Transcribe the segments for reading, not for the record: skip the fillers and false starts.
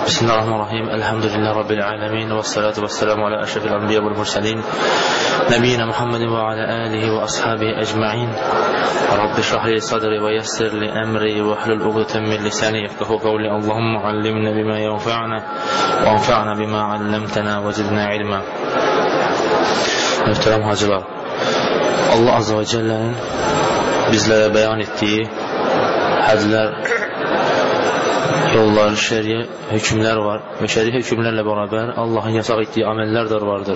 Bismillahirrahmanirrahim. Elhamdülillahi Rabbil alemin. Ve salatu ve selamu ala eşrefil enbiya vel mursalin. Nebiyyina Muhammedin ve ala alihi ve ashabihi ecma'in. Rabbi şrahli sadri ve yessirli emri ve hlul uqdeten min lisani yefkahu kavli. Allahumma allimna bima yenfa'na ve enfa'na bima allamtana ve zidna ilma. Muhterem hacılar, Allah Azze ve Celle'nin bizlere beyan ettiği hadler, yollar, şer'i hükümler var ve şer'i hükümlerle beraber Allah'ın yasak ettiği ameller de vardır.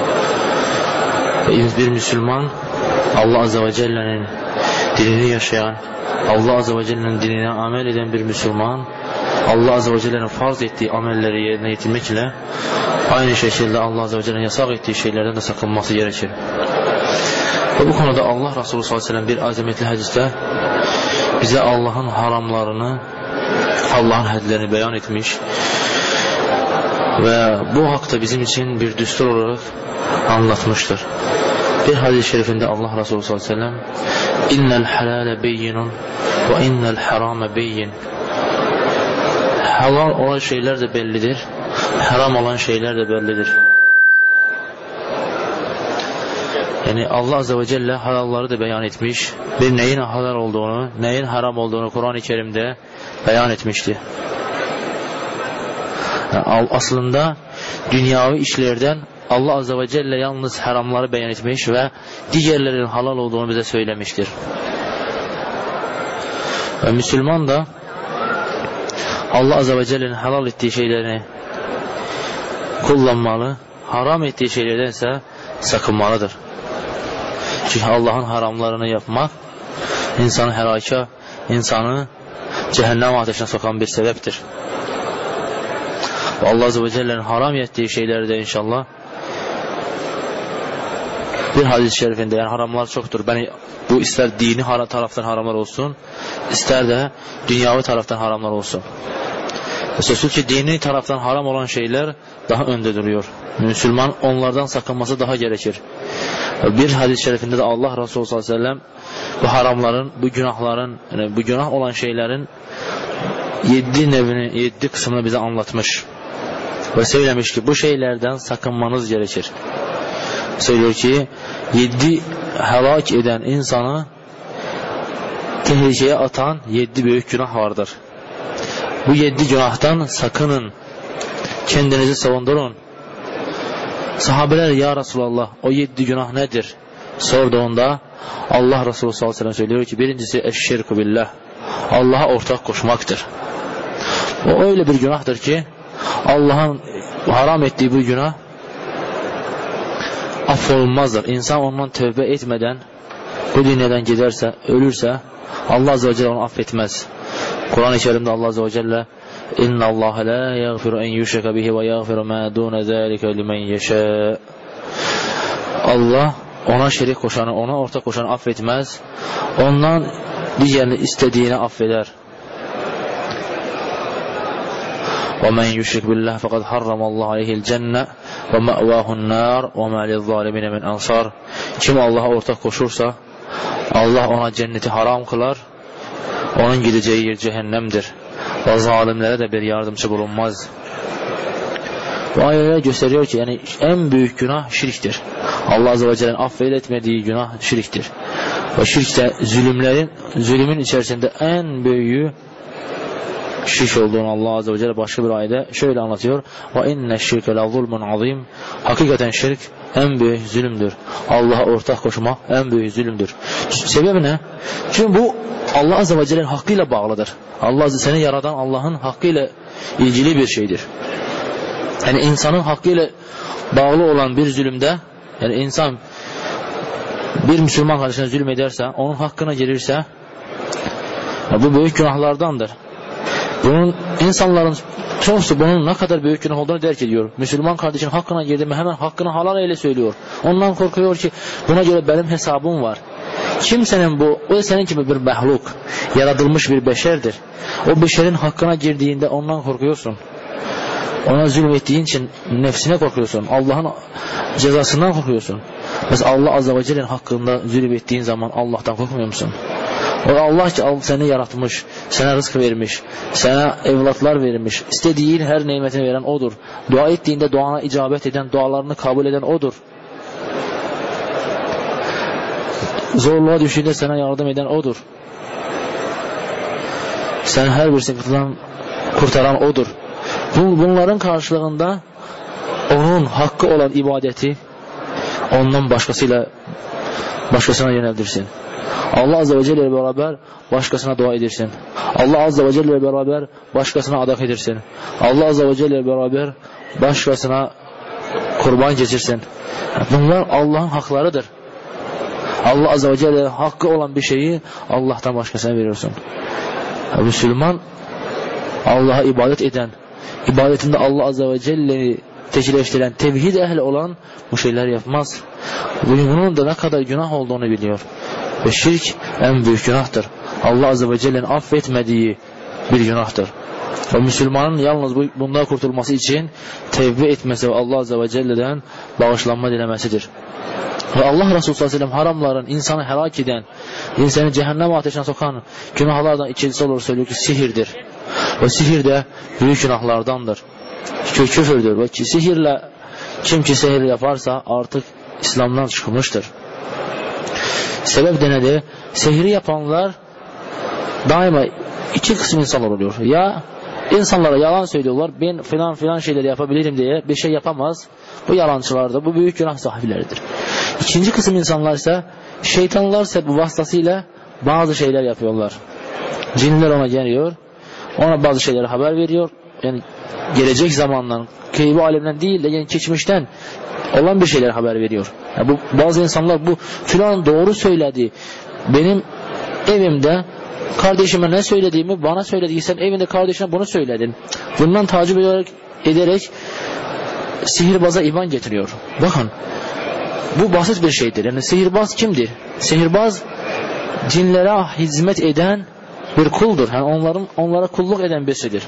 Ve bir Müslüman Allah Azze ve Celle'nin dinini yaşayan, Allah Azze ve Celle'nin dinine amel eden bir Müslüman, Allah Azze ve Celle'nin farz ettiği amelleri yerine getirmekle aynı şekilde Allah Azze ve Celle'nin yasak ettiği şeylerden de sakınması gerekir. Ve bu konuda Allah Resulü sallallahu aleyhi ve sellem bir azametli hadiste bize Allah'ın haramlarını, Allah'ın hadlerini beyan etmiş ve bu hakta bizim için bir düstur olarak anlatmıştır. Bir hadis-i şerifinde Allah Resulü sallallahu aleyhi ve sellem innel halale beyinun ve innel harame beyin, halal olan şeyler de bellidir, haram olan şeyler de bellidir. Yani Allah Azze ve Celle halalları da beyan etmiş, bir neyin halal olduğunu, neyin haram olduğunu Kur'an-ı Kerim'de beyan etmişti. Yani aslında dünyavi işlerden Allah Azze ve Celle yalnız haramları beyan etmiş ve diğerlerinin halal olduğunu bize söylemiştir. Ve Müslüman da Allah Azze ve Celle'nin halal ettiği şeylerini kullanmalı, haram ettiği şeylerdense sakınmalıdır. Çünkü Allah'ın haramlarını yapmak insanı helaka, insanı cehennem ateşine sokan bir sebeptir. Allah Azze ve Celle'nin haram ettiği şeyleri de inşallah bir hadis-i şerifinde, yani haramlar çoktur. Bu ister dini taraftan haramlar olsun, ister de dünyavi taraftan haramlar olsun. Sözsüz ki dini taraftan haram olan şeyler daha önde duruyor. Müslüman onlardan sakınması daha gerekir. Bir hadis-i şerifinde de Allah Resulü sallallahu aleyhi ve sellem bu haramların, bu günahların, yani bu günah olan şeylerin 7 kısmını bize anlatmış. Ve söylemiş ki bu şeylerden sakınmanız gerekir. Söylüyor ki 7 helak eden insanı tehlikeye atan 7 büyük günah vardır. Bu 7 günahtan sakının, kendinizi savundurun. Sahabeler ya Resulallah o 7 günah nedir sorduğunda Allah Resulü sallallahu aleyhi ve sellem söylüyor ki birincisi eşşirku billah, Allah'a ortak koşmaktır. O öyle bir günahtır ki Allah'ın haram ettiği bu günah affolunmazdır. İnsan ondan tövbe etmeden bu dünyadan giderse, ölürse Allah Azze ve Celle onu affetmez. Kur'an-ı Kerim'de Allah Azze ve Celle İnna Allah la yaghfiru en yushraka bihi ve yaghfiru ma dun zalika limen yasha. Allah ona şerik koşanı, ona ortak koşanı affetmez. Ondan diğerini istediğini affeder. Ve men yushrik billah faqad harramallahu aleyhi'l cenne ve ma'vahu'n nar ve ma liz-zalimine min ansar. Kim Allah'a ortak koşursa Allah ona cenneti haram kılar. Onun gideceği yer cehennemdir. Ve zalimlere de bir yardımcı bulunmaz. Bu ayetler gösteriyor ki yani en büyük günah şirktir. Allah Azze ve Celle'nin affetmediği günah şirktir. Ve şirkte zulümün içerisinde en büyüğü şirk olduğunu Allah Azze ve Celle başka bir ayette şöyle anlatıyor. Ve inne şirke la zulmun azim. Hakikaten şirk en büyük zulümdür. Allah'a ortak koşmak en büyük zulümdür. Sebebi ne? Çünkü bu Allah Azze ve Celle'nin hakkıyla bağlıdır. Allah Azze seni yaradan Allah'ın hakkıyla ilgili bir şeydir. Yani insanın hakkıyla bağlı olan bir zulümde, yani insan bir Müslüman kardeşine zulüm ederse, onun hakkına girirse bu büyük günahlardandır. Bunun insanların çoğusu bunun ne kadar büyük günah olduğunu derk ediyor. Müslüman kardeşin hakkına girdi mi hemen hakkını halal eyle söylüyor. Ondan korkuyor ki buna göre benim hesabım var. Kimsenin bu, o senin gibi bir mehluk, yaratılmış bir beşerdir. O beşerin hakkına girdiğinde ondan korkuyorsun. Ona zulmettiğin için nefsine korkuyorsun. Allah'ın cezasından korkuyorsun. Mesela Allah Azze ve Celle'nin hakkında zulmettiğin zaman Allah'tan korkmuyor musun? O Allah ki seni yaratmış, sana rızk vermiş, sana evlatlar vermiş, istediğin her nimetini veren O'dur. Dua ettiğinde duana icabet eden, dualarını kabul eden O'dur. Zorluğa düştüğünde sana yardım eden O'dur. Sen her bir sıkıntıdan kurtaran O'dur. Bunların karşılığında onun hakkı olan ibadeti ondan başkasına yöneldirsin. Allah Azze ve Celle ile beraber başkasına dua edirsin. Allah Azze ve Celle ile beraber başkasına adak edirsin. Allah Azze ve Celle ile beraber başkasına kurban geçirsin. Bunlar Allah'ın haklarıdır. Allah Azze ve Celle hakkı olan bir şeyi Allah'tan başkasına veriyorsun. Müslüman Allah'a ibadet eden, ibadetinde Allah Azze ve Celle'yi teşkileştiren, tevhid ehli olan bu şeyler yapmaz. Bunun da ne kadar günah olduğunu biliyor. Ve şirk en büyük günahtır. Allah Azze ve Celle'nin affetmediği bir günahtır. Ve Müslümanın yalnız bundan kurtulması için tevbe etmesi ve Allah Azze ve Celle'den bağışlanma dilemesidir. Ve Allah Resulü sallallahu aleyhi ve sellem haramların insanı helak eden, insanı cehennem ateşine sokan günahlardan ikincisi olur söylüyor ki sihirdir. Ve sihir de büyük günahlardandır. Küfürdür. Ve sihirle kim ki sihir yaparsa artık İslam'dan çıkmıştır. Sebep de nedir? Sihri yapanlar daima iki kısım insanlar oluyor. Ya insanlara yalan söylüyorlar. Ben filan şeyleri yapabilirim diye bir şey yapamaz. Bu yalancılardır. Bu büyük günah sahipleridir. İkinci kısım insanlar ise şeytanlar bu vasıtasıyla bazı şeyler yapıyorlar. Cinler ona geliyor. Ona bazı şeyleri haber veriyor. Yani gelecek zamandan, gaybi alemden değil de yani geçmişten olan bir şeyler haber veriyor. Yani bazı insanlar bu filan doğru söyledi. Benim evimde kardeşime ne söylediğimi bana söyledi. Sen evinde kardeşine bunu söyledin. Bundan tacip ederek sihirbaza iman getiriyor. Bakın bu basit bir şeydir. Yani sihirbaz kimdir? Sihirbaz cinlere hizmet eden bir kuldur. Yani onlara kulluk eden birisidir.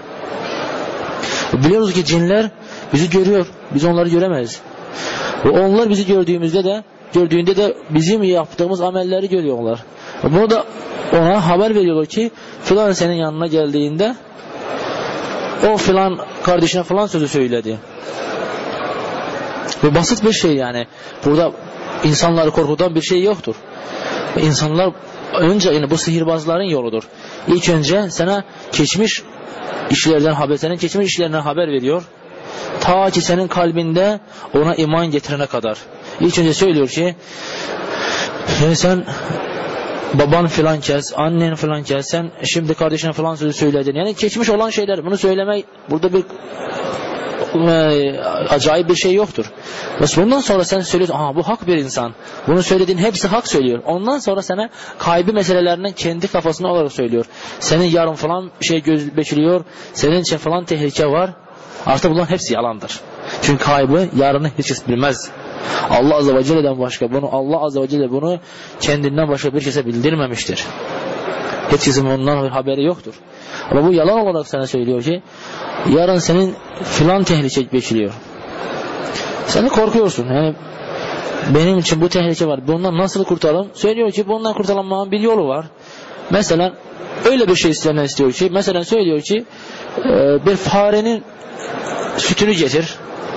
Biliyoruz ki cinler bizi görüyor. Biz onları göremeyiz. Ve onlar bizi gördüğünde de bizim yaptığımız amelleri görüyorlar. Bunu da ona haber veriyorlar ki filan senin yanına geldiğinde o filan kardeşine filan sözü söyledi. Ve basit bir şey yani. Burada insanları korkutan bir şey yoktur. İnsanlar önce yani bu sihirbazların yoludur. İlk önce sana geçmiş işlerden haber, senin geçmiş işlerinden haber veriyor. Ta ki senin kalbinde ona iman getirene kadar. İlk önce söylüyor ki yani sen baban filan kes, annen filan kes, sen şimdi kardeşine filan sözü söyledin. Yani geçmiş olan şeyler, bunu söylemek burada bir acayip bir şey yoktur. Bundan sonra sen söylüyorsun, bu hak bir insan. Bunu söylediğin hepsi hak söylüyor. Ondan sonra sana kaybı meselelerinden kendi kafasına olarak söylüyor. Senin yarın falan şey göz bekliyor, senin için falan tehlike var. Artık bunların hepsi yalandır. Çünkü kaybı yarını hiç kimse bilmez. Allah Azze ve Celle'den başka Allah Azze ve Celle bunu kendinden başka bir kimse bildirmemiştir. Hiç kimsenin ondan bir haberi yoktur. Ama bu yalan olarak sana söylüyor ki yarın senin filan tehlike bekliyor. Sen de korkuyorsun. Yani benim için bu tehlike var. Bundan nasıl kurtulalım? Söylüyor ki bundan kurtulmanın bir yolu var. Mesela öyle bir şey istiyor ki mesela söylüyor ki bir farenin sütünü getir.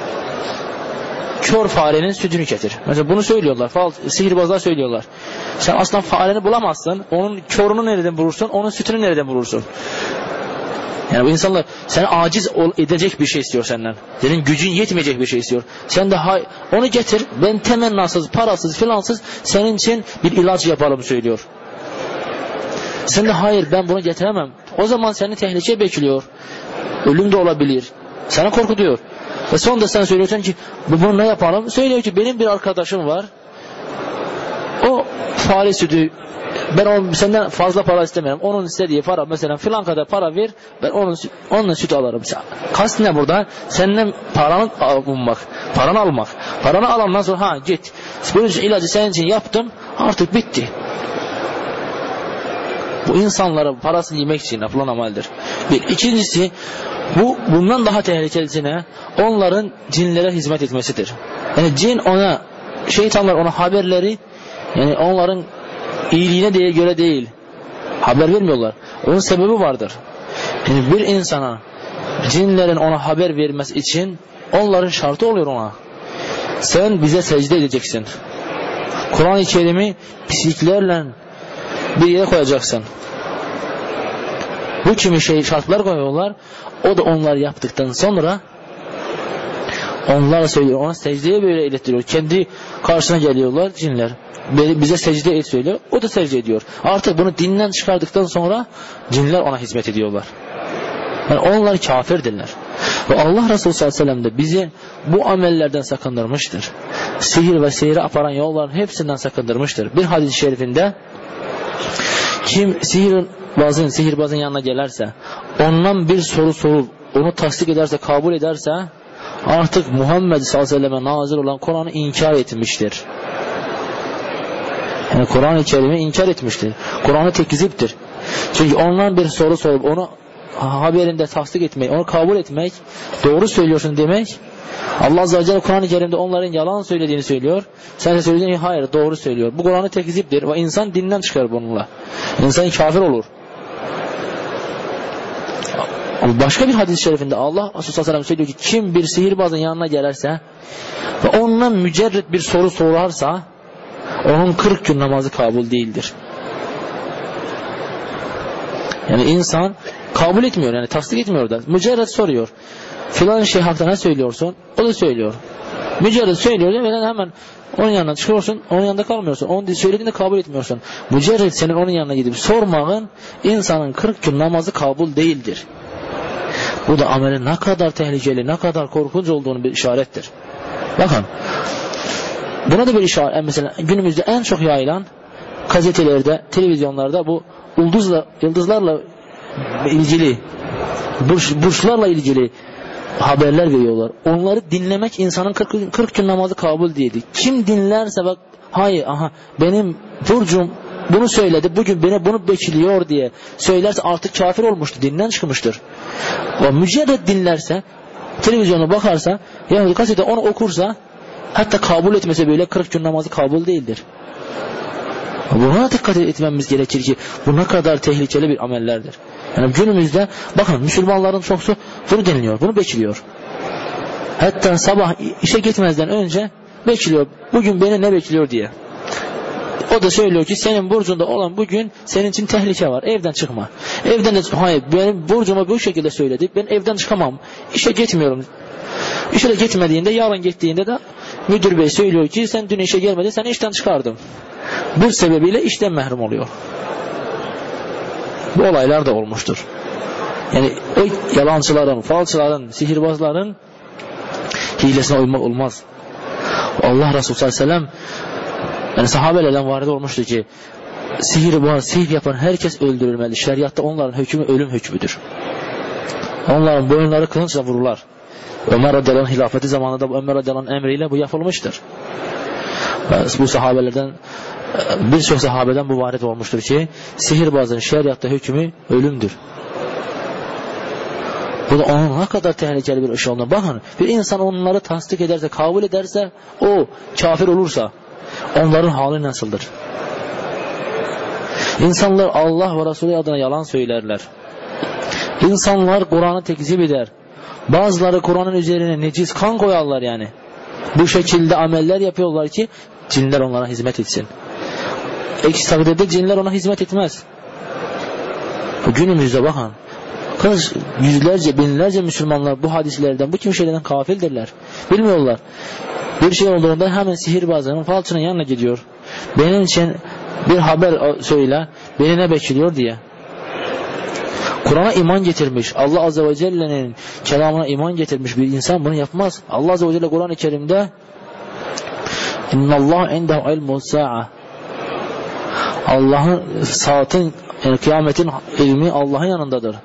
Kör farenin sütünü getir. Mesela bunu söylüyorlar. Sihirbazlar söylüyorlar. Sen aslında fareni bulamazsın. Onun körünü nereden bulursun? Onun sütünü nereden bulursun? Yani bu insanlar seni aciz edecek bir şey istiyor senden. Senin gücün yetmeyecek bir şey istiyor. Sen de onu getir. Ben temennasız, parasız, filansız senin için bir ilaç yapalım söylüyor. Sen de hayır ben bunu getiremem. O zaman seni tehlike bekliyor. Ölüm de olabilir. Sana korkutuyor. Ve sonunda sen söylüyorsun ki bunu ne yapalım? Söylüyor ki benim bir arkadaşım var. O fare sütü, ben senden fazla para istemiyorum. Onun istediği para mesela filan kadar para ver. Ben onun sütü alırım. Kast ne burada? Senden paranı almak. Paranı alandan sonra git. Bunun için ilacı senin için yaptım. Artık bitti. Bu insanlara parasını yemek için yapılan ameldir. İkincisi bundan daha tehlikelisine onların cinlere hizmet etmesidir. Yani cin şeytanlar ona haberleri yani onların iyiliğine göre değil. Haber vermiyorlar. Onun sebebi vardır. Yani bir insana cinlerin ona haber vermesi için onların şartı oluyor ona. Sen bize secde edeceksin. Kur'an-ı Kerim'i pisliklerle bir yere koyacaksın. Bu kimi şartlar koyuyorlar. O da onlar yaptıktan sonra onlar söylüyor. Ona secdeye böyle ilettiriyor. Kendi karşısına geliyorlar cinler. Bize secde et söylüyor. O da secde ediyor. Artık bunu dinden çıkardıktan sonra cinler ona hizmet ediyorlar. Yani onlar kafirdirler. Ve Allah Resulü sallallahu aleyhi ve sellem de bizi bu amellerden sakındırmıştır. Sihir ve sihire aparan yolların hepsinden sakındırmıştır. Bir hadis-i şerifinde kim sihirbazın yanına gelirse, ondan bir soru sorup onu tasdik ederse, kabul ederse artık Muhammed sallallahu aleyhi ve selleme nazil olan Kur'an'ı inkar etmiştir. Yani Kur'an-ı Kerim'i inkar etmiştir. Kur'an'ı tekziptir. Çünkü ondan bir soru sorup onu haberinde tasdik etmek, onu kabul etmek, doğru söylüyorsun demek, Allah Azze ve Celle Kur'an-ı Kerim'de onların yalan söylediğini söylüyor. Sen de söylediğin ki hayır, doğru söylüyor. Bu Kur'an'ı tekziptir ve insan dinden çıkar bununla. İnsan kafir olur. Başka bir hadis-i şerifinde Allah Resulü sallallahu aleyhi ve sellem söylüyor ki kim bir sihirbazın yanına gelirse ve ondan mücerret bir soru sorarsa onun 40 gün namazı kabul değildir. Yani insan kabul etmiyor, yani tasdik etmiyor da. Mücerret soruyor. Filan şey hakkında ne söylüyorsun? O da söylüyor. Mücerret söylüyor ve hemen onun yanına çıkıyorsun, onun yanında kalmıyorsun. Onun söylediğini kabul etmiyorsun. Mücerret senin onun yanına gidip sormağın insanın 40 gün namazı kabul değildir. Bu da amelin ne kadar tehlikeli, ne kadar korkunç olduğunu bir işarettir. Bakın. Buna da bir işaret. Mesela günümüzde en çok yayılan gazetelerde, televizyonlarda bu yıldızlarla ilgili, burçlarla ilgili haberler veriyorlar. Onları dinlemek insanın 40 gün namazı kabul değildi. Kim dinlerse bak, hayır, benim burcum bunu söyledi, bugün beni bunu bekliyor diye söylerse artık kafir olmuştur, dinden çıkmıştır. O mücerred dinlerse, televizyona bakarsa, yani gazete onu okursa, hatta kabul etmese böyle 40 gün namazı kabul değildir. Buna dikkat etmemiz gerekir ki bu ne kadar tehlikeli bir amellerdir. Yani günümüzde bakın Müslümanların çoksu bunu dinliyor, bunu bekliyor. Hatta sabah işe gitmezden önce bekliyor. Bugün beni ne bekliyor diye. O da söylüyor ki senin burcunda olan bugün senin için tehlike var. Evden çıkma. Evden de hayır, benim burcuma bu şekilde söyledi. Ben evden çıkamam. İşe gitmiyorum. İşe gitmediğinde, yarın gittiğinde de müdür bey söylüyor ki sen dün işe gelmedin, seni işten çıkardım. Bu sebebiyle işten mahrum oluyor. Bu olaylar da olmuştur. Yani o yalancıların, falçıların, sihirbazların hilesine uymak olmaz. Allah Resulü sallallahu aleyhi ve sellem yani sahabelerden varid olmuştu ki sihirbaz, sihir yapan herkes öldürülmeli. Şeriatta onların hükmü ölüm hükmüdür. Onların boyunları kılıçla vururlar. Ömer radıyallahu anh hilafeti zamanında Ömer radıyallahu anh emriyle bu yapılmıştır. Bu sahabelerden birçok sahabeden bu varid olmuştur ki sihirbazın şeriatta hükmü ölümdür. Bu da onun ne kadar tehlikeli bir iş olduğuna bakın. Bir insan onları tasdik ederse, kabul ederse, o kafir olursa onların hali nasıldır? İnsanlar Allah ve Resulü adına yalan söylerler. İnsanlar Kur'an'ı tekzip eder. Bazıları Kur'an'ın üzerine necis kan koyarlar yani. Bu şekilde ameller yapıyorlar ki cinler onlara hizmet etsin. Eksi takdirde cinler ona hizmet etmez. Günümüzde bakın, yüzlerce, binlerce Müslümanlar bu hadislerden, bu kimi şeylerden kafildirler. Bilmiyorlar. Bir şey olduğunda hemen sihirbazının, falçının yanına gidiyor. Benim için bir haber söyle, beni ne bekliyor diye. Kur'an'a iman getirmiş, Allah Azze ve Celle'nin kelamına iman getirmiş bir insan bunu yapmaz. Allah Azze ve Celle Kur'an-ı Kerim'de İnnallâh indehu ilmus sa'a, Allah'ın saatin, yani kıyametin ilmi Allah'ın yanındadır.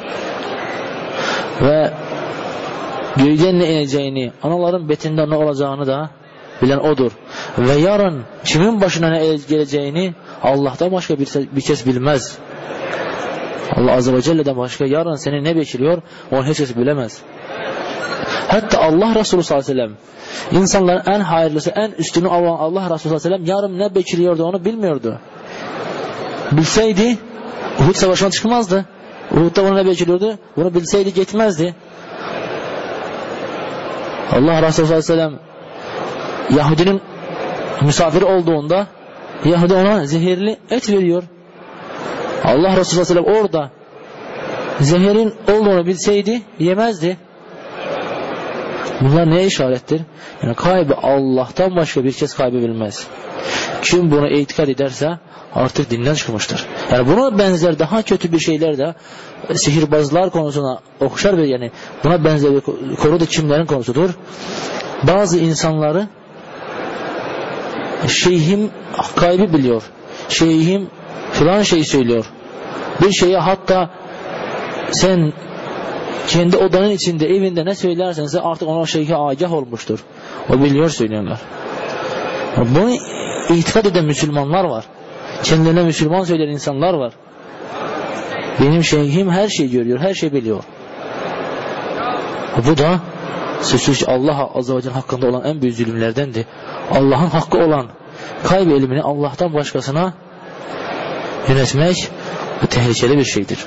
Ve göğden ne ineceğini, anaların betinden ne olacağını da bilen odur. Ve yarın kimin başına ne geleceğini Allah'tan başka bir kez bilmez. Allah Azze ve Celle'den başka yarın seni ne bekliyor onu hiç kimse bilemez. Hatta Allah Resulü sallallahu aleyhi ve sellem, insanların en hayırlısı, en üstünü olan Allah Resulü sallallahu aleyhi ve sellem yarın ne bekliyordu onu bilmiyordu. Bilseydi Uhud savaşına çıkmazdı. Uhud'da onu ne bekliyordu? Bunu bilseydi gitmezdi. Allah Resulü sallallahu aleyhi ve sellem Yahudinin misafiri olduğunda Yahudi ona zehirli et veriyor. Allah Resulü sallallahu aleyhi ve sellem orada zehirin olduğunu bilseydi yemezdi. Bunlar neye işarettir? Yani kaybı Allah'tan başka bir kez kaybedebilmez. Kim bunu itikad ederse artık dinden çıkmıştır. Yani buna benzer daha kötü bir şeyler de sihirbazlar konusuna okşar ve yani buna benzer bir konu da kimlerin konusudur? Bazı insanları şeyhim kaybı biliyor. Şeyhim filan şey söylüyor. Bir şeye hatta sen kendi odanın içinde, evinde ne söylersen artık ona şeyhe agah olmuştur. O biliyor söylüyorlar. Bunu itikad eden Müslümanlar var. Kendilerine Müslüman söyleyen insanlar var. Benim şeyhim her şeyi görüyor, her şeyi biliyor. Bu da sözsüz Allah Azze ve Celle hakkında olan en büyük zulümlerdendir. Allah'ın hakkı olan kaybı ilmini Allah'tan başkasına yönetmek bu tehlikeli bir şeydir.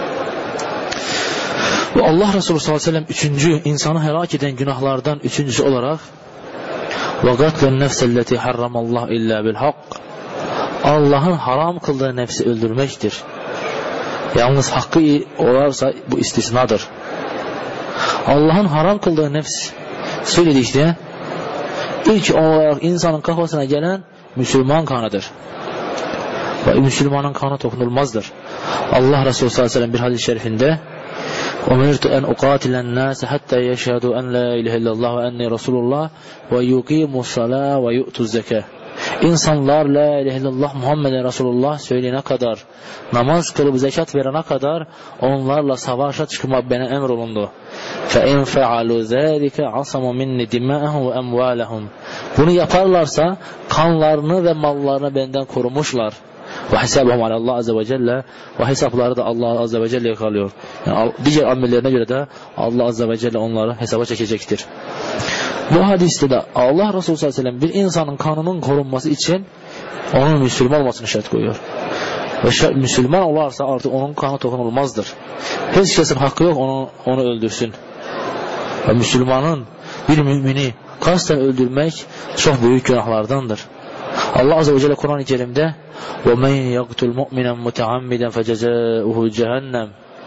Ve Allah Resulü sallallahu aleyhi ve sellem üçüncü, insanı helak eden günahlardan üçüncüsü olarak وَقَتْلَ النَّفْسَ الَّتِي حَرَّمَ اللّٰهِ اِلَّا بِالْحَقِّ Allah'ın haram kıldığı nefsi öldürmektir. Yalnız hakkı olarsa bu istisnadır. Allah'ın haram kıldığı nefs söyledikçe ilk olarak insanın kafasına gelen Müslüman kanıdır. Ve Müslümanın kanı dokunulmazdır. Allah Resulü sallallahu aleyhi ve sellem bir hadis-i şerifinde اُمِرْتُ اَنْ اُقَاتِلَ النَّاسَ حَتَّى يَشْهَدُوا اَنْ لَا اِلَهَ اِلَّا اللّٰهُ وَاَنِّي رَسُولُ اللّٰهِ وَيُقِيمُ الصَّلَاةَ وَيُؤْتُ الزَّكَاةَ İnsanlar la ilahe illallah Muhammeden Resulullah söyleyene kadar, namaz kılıp zekat verene kadar onlarla savaşa çıkmak bana emrolundu. فَاِنْ فَعَلُوا ذَٰلِكَ عَصَمُوا مِنِّ دِمَاءَهُمْ وَاَمْوَالَهُمْ Bunu yaparlarsa kanlarını ve mallarını benden korumuşlar. وَحِسَابُهُمْ عَلَى اللّٰهِ عَزَّ وَجَلَّ Ve hesapları da Allah Azze ve Celle'ye kalıyor. Yani diğer amellerine göre de Allah Azze ve Celle onları hesaba çekecektir. Bu hadiste de Allah Resulü sallallahu aleyhi ve sellem bir insanın kanının korunması için onun Müslüman olmasını şart koyuyor. Ve Müslüman olarsa artık onun kanı dokunulmazdır. Hiç kesin hakkı yok onu öldürsün. Ve Müslümanın bir mümini kasten öldürmek çok büyük günahlardandır. Allah Azze ve Celle Kur'an-ı Kerim'de وَمَنْ يَقْتُلْ مُؤْمِنًا مُتَعَمِّدًا فَجَزَاؤُهُ جَهَنَّمْ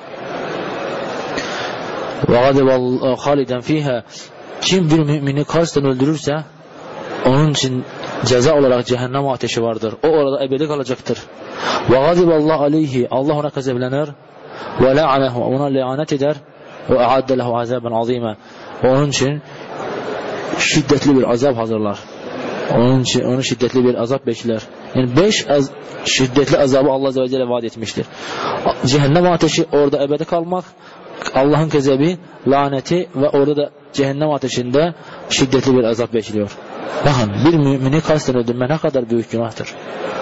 وَغَضِبَ خَالِدًا فِيهَا Kim bir mümini kasten öldürürse onun için ceza olarak cehennem ateşi vardır. O orada ebedi kalacaktır. وَغَضِبَ اللّٰهُ عَلَيْهِ Allah ona gazaplanır. وَلَعَنَهُ Ona lanet eder. وَاَعَدَّ لَهُ عَذَابًا عَظِيمًا Onun için şiddetli bir azap hazırlar. Onun için onu şiddetli bir azap bekler. Yani 5 şiddetli azabı Allah Azze ve Celle vaat etmiştir. Cehennem ateşi orada ebedi kalmak, Allah'ın kezebi, laneti ve orada da cehennem ateşinde şiddetli bir azap bekliyor. Bakın bir mümini kasten öldürme ne kadar büyük günahtır.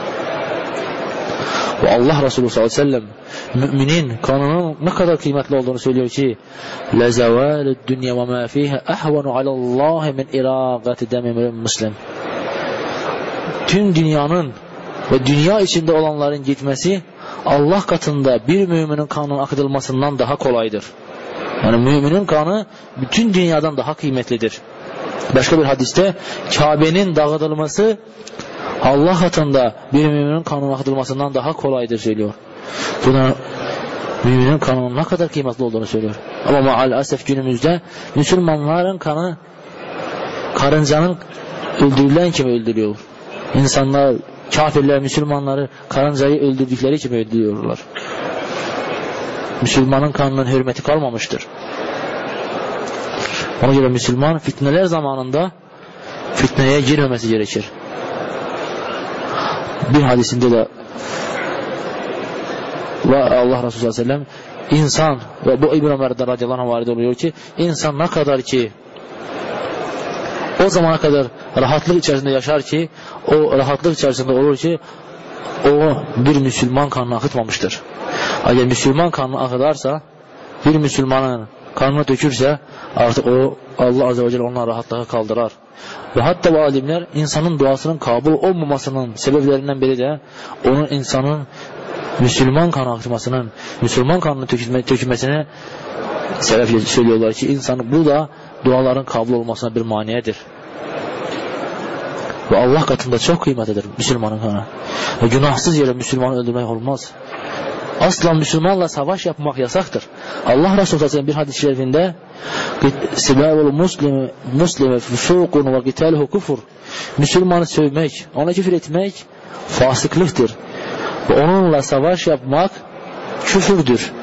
Ve Allah Resulü sallallahu aleyhi ve sellem müminin kanının ne kadar kıymetli olduğunu söylüyor ki لَزَوَالُ الدُّنْيَا وَمَا فِيهَا اَحْوَنُ عَلَى اللّٰهِ مِنْ اِرَاقَةِ دَمِ مُسْلِمٍ Tüm dünyanın ve dünya içinde olanların gitmesi Allah katında bir müminin kanının akıtılmasından daha kolaydır. Yani müminin kanı bütün dünyadan daha kıymetlidir. Başka bir hadiste Kabe'nin dağıtılması Allah katında bir müminin kanının akıtılmasından daha kolaydır söylüyor. Buna müminin kanının ne kadar kıymetli olduğunu söylüyor. Ama maalesef günümüzde Müslümanların kanı karıncanın öldürülen kimi öldürüyor. İnsanlar, kafirler, Müslümanları karıncayı öldürdükleri gibi öldürüyorlar. Müslümanın kanının hürmeti kalmamıştır. Ona göre Müslüman fitneler zamanında fitneye girmemesi gerekir. Bir hadisinde de ve Allah Resulü sallallahu aleyhi ve sellem insan ve bu İbn Ömer'den radıyallahu anh varid oluyor ki insan ne kadar ki o zamana kadar rahatlık içerisinde yaşar ki o rahatlık içerisinde olur ki o bir Müslüman kanını akıtmamıştır. Eğer Müslüman kanını akıtarsa bir Müslümanın kanını dökürse artık o Allah Azze ve Celle ondan rahatlığı kaldırar. Ve hatta bu alimler insanın duasının kabul olmamasının sebeplerinden biri de onun insanın Müslüman kan akıtmasının, Müslüman kanını tökülmesine sebep söylüyorlar ki insan bu da duaların kabul olmasına bir maniyedir. Ve Allah katında çok kıymetlidir Müslümanın kanı. Ve günahsız yere Müslümanı öldürmek olmaz. Asla Müslümanla savaş yapmak yasaktır. Allah Resulü Aleyhisselam bir hadis-i şerifinde Sibâbul muslime fusûkun ve gitâluhu kufur. Müslümanı sövmek, ona küfür etmek fasıklıktır. Ve onunla savaş yapmak küfürdür.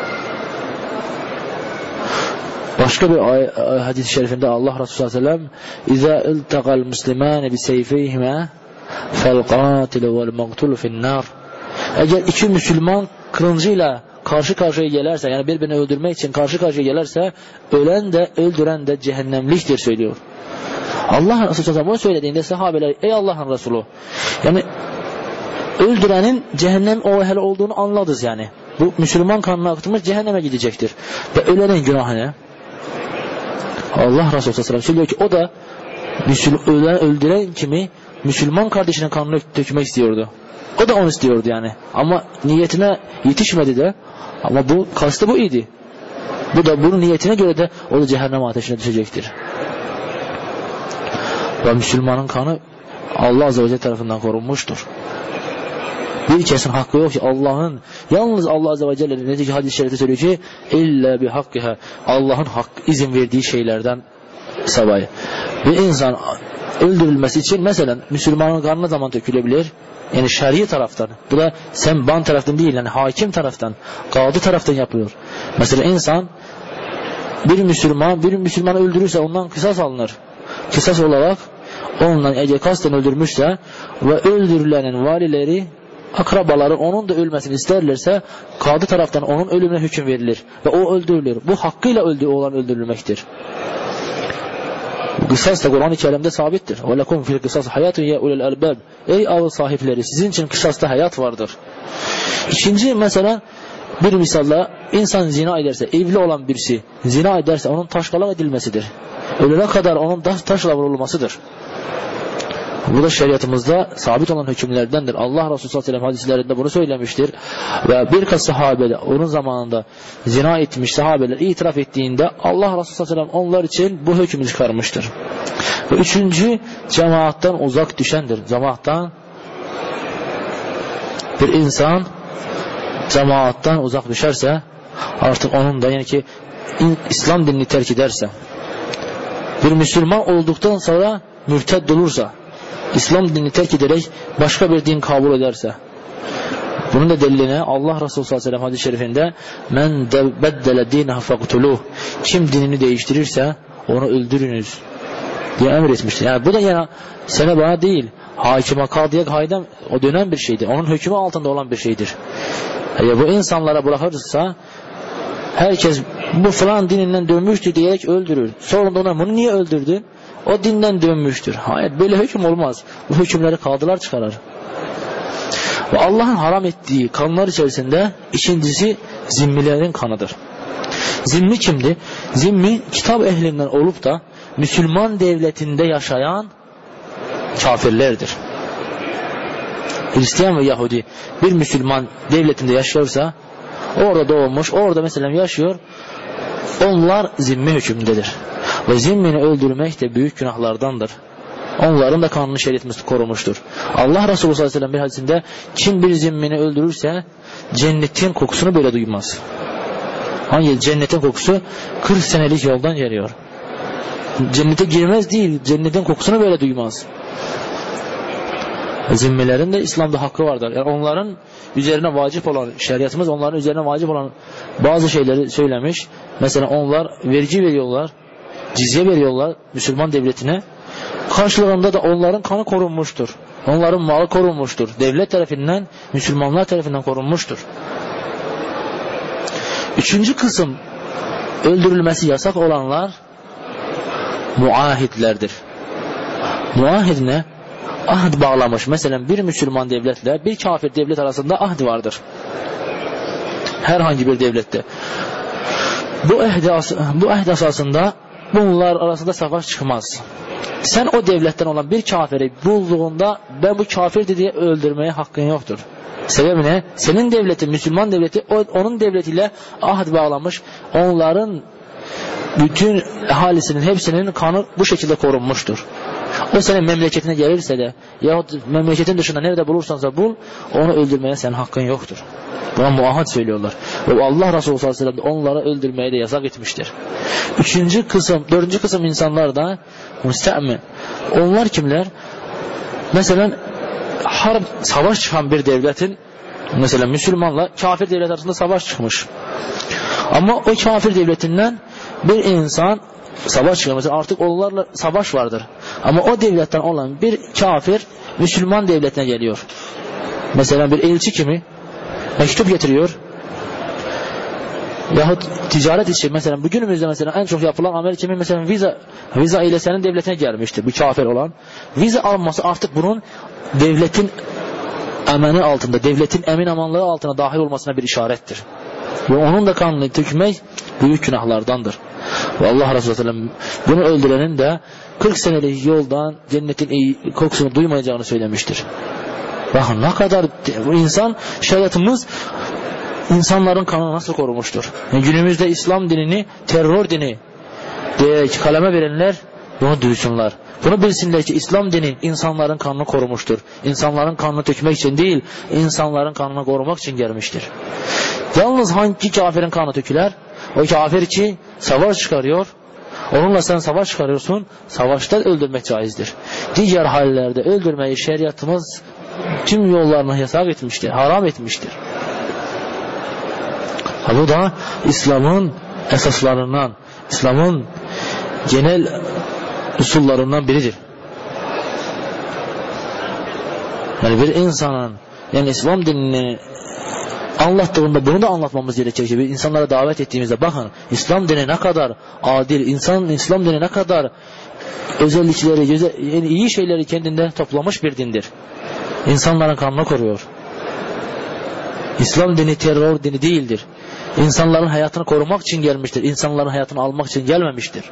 Başka bir hadis-i şerifinde Allah Resulü Aleyhisselam İzâ iltaqal muslimâne biseyfeyhime felqâtilu vel maqtulu finnâr. Eğer iki Müslüman kılıncıyla karşı karşıya gelirse, yani birbirini öldürmek için karşı karşıya gelirse, ölen de öldüren de cehennemliktir söylüyor. Allah Resulü bunu söylediğinde sahabeler, ey Allah'ın Resulü, yani öldürenin cehennem o ehli olduğunu anladız yani. Bu Müslüman kanına akıtılmış cehenneme gidecektir. Ve ölenin günahı ne? Allah Resulü söylüyor ki o da öldüren kimi Müslüman kardeşinin kanını dökmek istiyordu. O da onu istiyordu yani. Ama niyetine yetişmedi de. Ama bu kastı bu idi. Bu da bunun niyetine göre de o da cehennem ateşine düşecektir. Ve Müslümanın kanı Allah Azze ve Celle tarafından korunmuştur. Bir kesin hakkı yok ki Allah'ın, yalnız Allah Azze ve Celle'nin netice hadis-i şerifte söylüyor ki illa bi hakkiha, Allah'ın izin verdiği şeylerden sabahı. Bir insan öldürülmesi için mesela Müslümanın kanına zaman dökülebilir. Yani şer'i taraftan. Bu da sen ban taraftan değil, yani hakim taraftan, kadı taraftan yapılıyor. Mesela insan bir Müslümanı öldürürse ondan kısas alınır. Kısas olarak ondan eğer kasten öldürmüşse ve öldürülenin valileri, akrabaları onun da ölmesini isterlerse kadı taraftan onun ölümüne hüküm verilir ve o öldürülür. Bu hakkıyla olan öldürülmektir. Kısas da Kur'an-ı Kerim'de sabittir. وَلَكُمْ فِي الْقِسَاسِ حَيَاتٌ يَا اُلَى الْأَلْبَابِ. Ey akıl sahipleri, sizin için kısasta hayat vardır. İkinci mesela bir misalla insan zina ederse, evli olan birisi zina ederse onun taşkalak edilmesidir. Ölene kadar onun taşla vurulmasıdır. Bu da şeriatımızda sabit olan hükümlerdendir. Allah Resulü sallallahu aleyhi ve sellem hadislerinde bunu söylemiştir. Ve birkaç sahabe de onun zamanında zina etmiş sahabeler itiraf ettiğinde Allah Resulü sallallahu aleyhi ve sellem onlar için bu hükmü çıkarmıştır. Ve üçüncü, cemaattan uzak düşendir. Cemaattan bir insan cemaattan uzak düşerse artık onun da yani ki İslam dinini terk ederse, bir Müslüman olduktan sonra mürted olursa, İslam dinini terk ederek başka bir din kabul ederse, bunun da delilini Allah Resulü sallallahu aleyhi ve sellem hadis-i şerifinde men beddele dinahu faqtuluh, kim dinini değiştirirse onu öldürünüz diye emretmiştir. Yani bu da yani sana bana değil, hakime, kadıya, kaydem o dönem bir şeydir. Onun hükmü altında olan bir şeydir. Eğer bu insanlara bırakırsa herkes bu falan dininden dönmüştür diyerek öldürür. Sonra da ona bunu niye öldürdü? O dinden dönmüştür. Hayır, böyle hüküm olmaz. Bu hükümleri kadılar çıkarır. Ve Allah'ın haram ettiği kanlar içerisinde ikincisi zimmilerin kanıdır. Zimmi kimdi? Zimmi kitap ehlinden olup da Müslüman devletinde yaşayan kafirlerdir. Hristiyan ve Yahudi bir Müslüman devletinde yaşıyorsa, orada doğmuş, orada mesela yaşıyor, onlar zimmi hükümdedir. Ve zimmini öldürmek de büyük günahlardandır. Onların da kanunu şeriatımız korumuştur. Allah Resulü sallallahu aleyhi ve sellem bir hadisinde kim bir zimmini öldürürse cennetin kokusunu böyle duymaz. Hangi cennetin kokusu 40 senelik yoldan geliyor. Cennete girmez değil, cennetin kokusunu böyle duymaz. Zimmilerin de İslam'da hakkı vardır. Yani onların üzerine vacip olan, şeriatımız onların üzerine vacip olan bazı şeyleri söylemiş. Mesela onlar vergi veriyorlar, cizye veriyorlar Müslüman devletine. Karşılığında da onların kanı korunmuştur. Onların malı korunmuştur. Devlet tarafından, Müslümanlar tarafından korunmuştur. Üçüncü kısım öldürülmesi yasak olanlar muahitlerdir. Muahid ne? Ahd bağlamış. Mesela bir Müslüman devletle bir kafir devlet arasında ahd vardır. Herhangi bir devlette. Bu ahd esasında bunlar arasında savaş çıkmaz. Sen o devletten olan bir kafiri bulduğunda ben bu kafirdir diye öldürmeye hakkın yoktur. Sebebi ne? Senin devletin, Müslüman devleti, onun devletiyle ahd bağlamış, onların bütün ahalisinin hepsinin kanı bu şekilde korunmuştur. O senin memleketine gelirse de yahut memleketin dışında nerede bulursansa bul, onu öldürmeye senin hakkın yoktur. Buna muahhad söylüyorlar. Ve Allah Resulü sallallahu aleyhi ve sellem onları öldürmeye de yasak etmiştir. Dördüncü kısım insanlar da müste'min. Onlar kimler? Mesela savaş çıkan bir devletin, mesela Müslümanla kafir devlet arasında savaş çıkmış. Ama o kafir devletinden bir insan savaş çıkıyor. Mesela artık onlarla savaş vardır. Ama o devletten olan bir kafir Müslüman devletine geliyor. Mesela bir elçi kimi mektup getiriyor. Yahut ticaret işi, mesela bugünümüzde mesela en çok yapılan amel kimin? Mesela viza ile senin devletine gelmiştir. Bu kafir olan. Viza alması artık bunun devletin emani altında, devletin emin amanlığı altına dahil olmasına bir işarettir. Ve onun da kanını dökmek büyük günahlardandır. Ve Allah Resulü sallallahu aleyhi ve sellem bunu öldürenin de 40 senelik yoldan cennetin iyi kokusunu duymayacağını söylemiştir. Bakın ne kadar şeriatımız insanların kanını nasıl korumuştur. Yani günümüzde İslam dinini terör dini diye kaleme verenler bunu duysunlar. Bunu bilsinler ki İslam dini insanların kanını korumuştur. İnsanların kanını dökmek için değil, insanların kanını korumak için gelmiştir. Yalnız hangi kafirin kanı döküler? O kafir ki savaş çıkarıyor. Onunla sen savaş çıkarıyorsun. Savaşta öldürmek caizdir. Diğer hallerde öldürmeyi şeriatımız tüm yollarına yasak etmiştir. Haram etmiştir. Bu da İslam'ın esaslarından, İslam'ın genel usullarından biridir. Yani bir insanın, yani İslam dinini anlattığında bunu da anlatmamız gerekecek. Bir insanlara davet ettiğimizde bakın İslam dini ne kadar adil, İslam dini ne kadar özellikleri, yani iyi şeyleri kendinde toplamış bir dindir. İnsanların kanını koruyor. İslam dini terör dini değildir. İnsanların hayatını korumak için gelmiştir. İnsanların hayatını almak için gelmemiştir.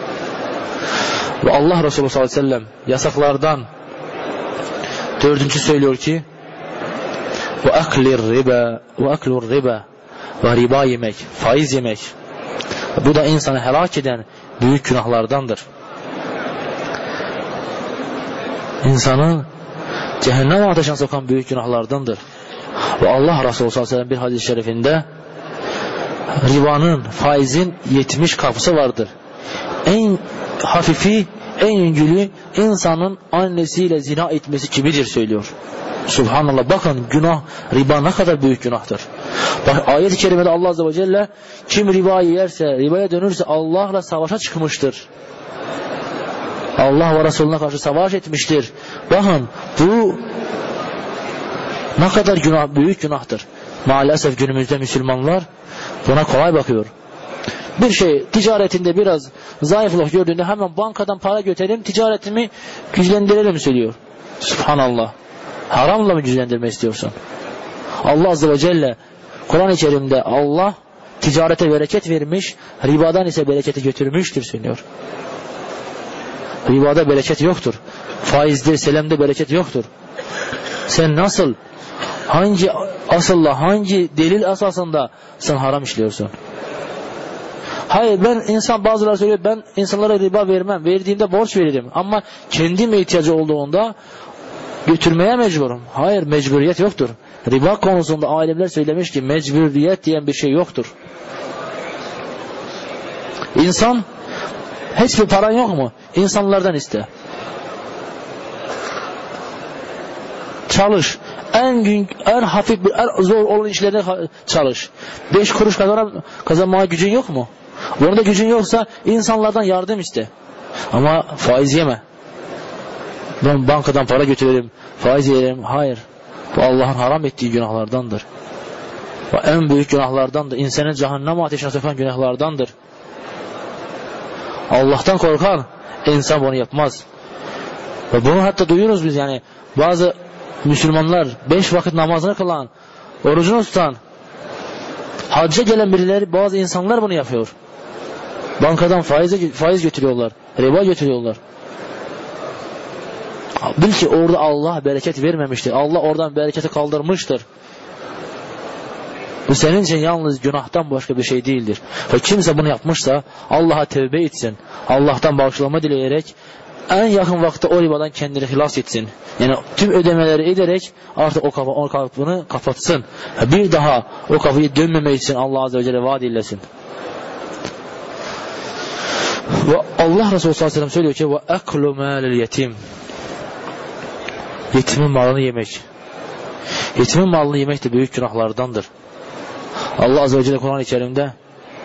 Ve Allah Resulü sallallahu aleyhi ve sellem yasaklardan dördüncü söylüyor ki ve aklur riba ve riba yemek, faiz yemek. Bu da insanı helak eden büyük günahlardandır. İnsanı cehennem ateşine sokan büyük günahlardandır. Ve Allah Resulü sallallahu aleyhi ve sellem bir hadis-i şerifinde ribanın, faizin 70 kapısı vardır. En hafifi, en yüngülü insanın annesiyle zina etmesi gibidir söylüyor. Subhanallah, bakın günah, riba ne kadar büyük günahtır. Bak ayet-i kerimede Allah azze ve celle kim ribayı yerse, ribaya dönürse Allah'la savaşa çıkmıştır. Allah ve Resulüne karşı savaş etmiştir. Bakın bu ne kadar büyük günahtır. Maalesef günümüzde Müslümanlar buna kolay bakıyor. Bir şey ticaretinde biraz zayıflık gördüğünde hemen bankadan para götürelim, ticaretimi güçlendirelim söylüyor. Subhanallah. Haramla mı güçlendirmek istiyorsun? Allah azze ve celle Kur'an-ı Kerim'de Allah ticarete bereket vermiş, ribadan ise bereketi götürmüştür söylüyor. Ribada bereket yoktur. Faizde, selamda bereket yoktur. Sen nasıl, hangi asılla, hangi delil asasında sen haram işliyorsun? Hayır, bazıları söylüyor, ben insanlara riba vermem, verdiğimde borç veririm ama kendim ihtiyacı olduğunda götürmeye mecburum. Hayır, mecburiyet yoktur. Riba konusunda alimler söylemiş ki mecburiyet diyen bir şey yoktur. İnsan, hiçbir paran yok mu? İnsanlardan iste. Çalış. En hafif, en zor olan işlerine çalış. 5 kuruş kazanmaya gücün yok mu? Bunun da gücün yoksa insanlardan yardım iste. Ama faiz yeme. Ben bankadan para götürelim, faiz yerim. Hayır. Bu Allah'ın haram ettiği günahlardandır. Bu en büyük günahlardandır. İnsanın cehennem ateşine sokan günahlardandır. Allah'tan korkan insan bunu yapmaz. Ve bunu hatta duyuyoruz biz, yani bazı Müslümanlar 5 vakit namazını kılan, orucunu tutan, hacca gelen birileri, bazı insanlar bunu yapıyor. Bankadan faiz götürüyorlar. Riba götürüyorlar. Bil ki orada Allah bereket vermemiştir. Allah oradan bereketi kaldırmıştır. Bu senin için yalnız günahtan başka bir şey değildir. Ve kimse bunu yapmışsa Allah'a tevbe etsin. Allah'tan bağışlanma dileyerek en yakın vakitte o ribadan kendini hilas etsin. Yani tüm ödemeleri ederek artık o kapını kapatsın. Bir daha o kapıyı dönmemek için Allah Azze ve Celle vaat eylesin. Ve Allah Resulü sallallahu aleyhi ve sellem söylüyor ki ve eklu mâlil yetim. Yetimin malını yemek. Yetimin malını yemek de büyük günahlardandır. Allah Azze ve Celle Kur'an-ı Kerim'de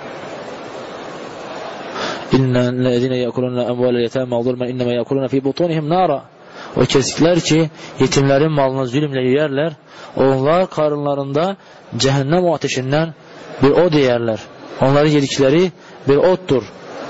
İnnellezîne yekulûne emvâlel yetâmâ zulmen innemâ yekulûne fî butunihim nâra. O kesikler ki yetimlerin malını zulümle yerler, onlar karınlarında cehennem ateşinden bir od yerler. Onların yedikleri bir ottur.